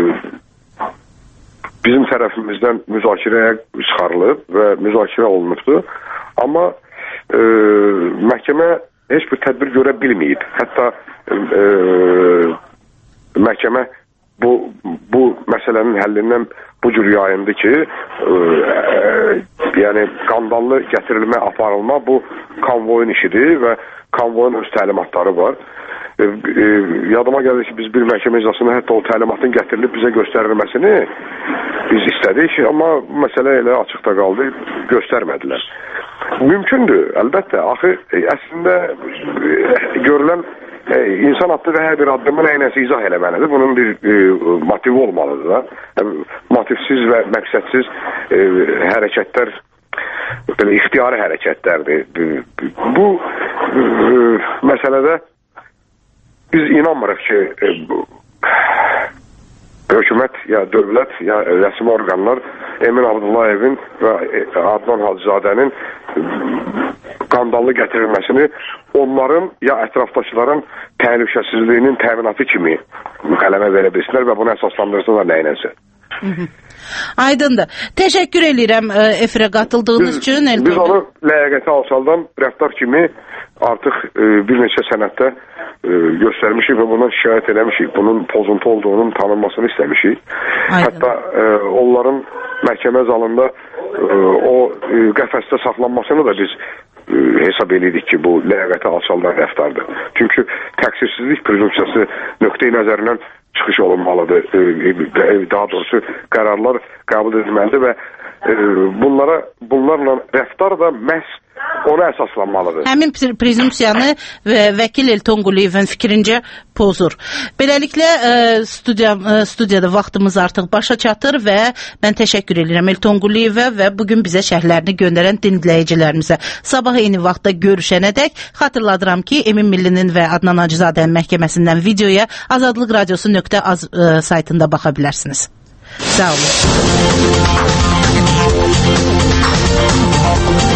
bizim tərəfimizdən müzakirəyə çıxarılıb və müzakirə olunubdur. Amma e, məhkəmə heç bir tədbir görə bilməyib. Hətta e, məhkəmə Bu, bu məsələnin həllindən bu cür yayındı ki, e, e, yəni qandallı gətirilmə, aparılma bu konvoyun işidir və konvoyun öz təlimatları var. E, e, yadıma gəlir ki, biz bir məhkəmə iclasında hətta o təlimatın gətirilib bizə göstərilməsini biz istədik, amma məsələ elə açıqda qaldı, göstərmədilər. Mümkündür, əlbəttə. Axı, əslində e, görülən E, insan attığı hər bir addımı nəyinəsə izah eləməlidir. Bunun bir e, motivi olmalıdır da. E, motivsiz və məqsədsiz e, hərəkətlər belə ixtiyari hərəkətlərdir. Bu e, məsələdə biz inanmırıq ki, e, bu, hökumət ya dövlət ya rəsmi orqanlar Emin Abdullayevin və Adnan Hacızadənin qandallı gətirilməsini onların ya ətrafdakıların təhlükəsizliyinin təminatı kimi qələmə verə bilsinlər və bunu əsaslandırsınlar nəyinəsə. Aydındır. Təşəkkür edirəm efirə qatıldığınız biz, üçün. Biz onu ləyaqəti alçaldan rəftar kimi artıq e, bir neçə sənəddə e, göstərmişik və bundan şikayət eləmişik. Bunun pozuntu olduğunun tanınmasını istəmişik. Aydın. Hətta e, onların məhkəmə zalında e, o e, qəfəsdə saxlanmasını da biz e, hesab edirik ki, bu ləyaqəti alçaldan rəftardır. Çünki təqsirsizlik prezumpsiyası nöqteyi nəzərindən çıxış olunmalıdır. E, daha doğrusu qərarlar qəbul edilməlidir və e, bunlara bunlarla rəftar da məhz ona əsaslanmalıdır. Həmin prezumpsiyanı vəkil Elton Quliyevin fikrincə pozur. Beləliklə studiya, studiyada vaxtımız artıq başa çatır və mən təşəkkür edirəm Elton Quliyevə və bugün bizə şərhlərini göndərən dinləyicilərimizə. Sabah eyni vaxtda görüşənədək xatırladıram ki, Emin Millinin və Adnan Hacızadənin məhkəməsindən videoya azadlıq radiosu nöqtə az saytında baxa bilərsiniz. Sağ olun.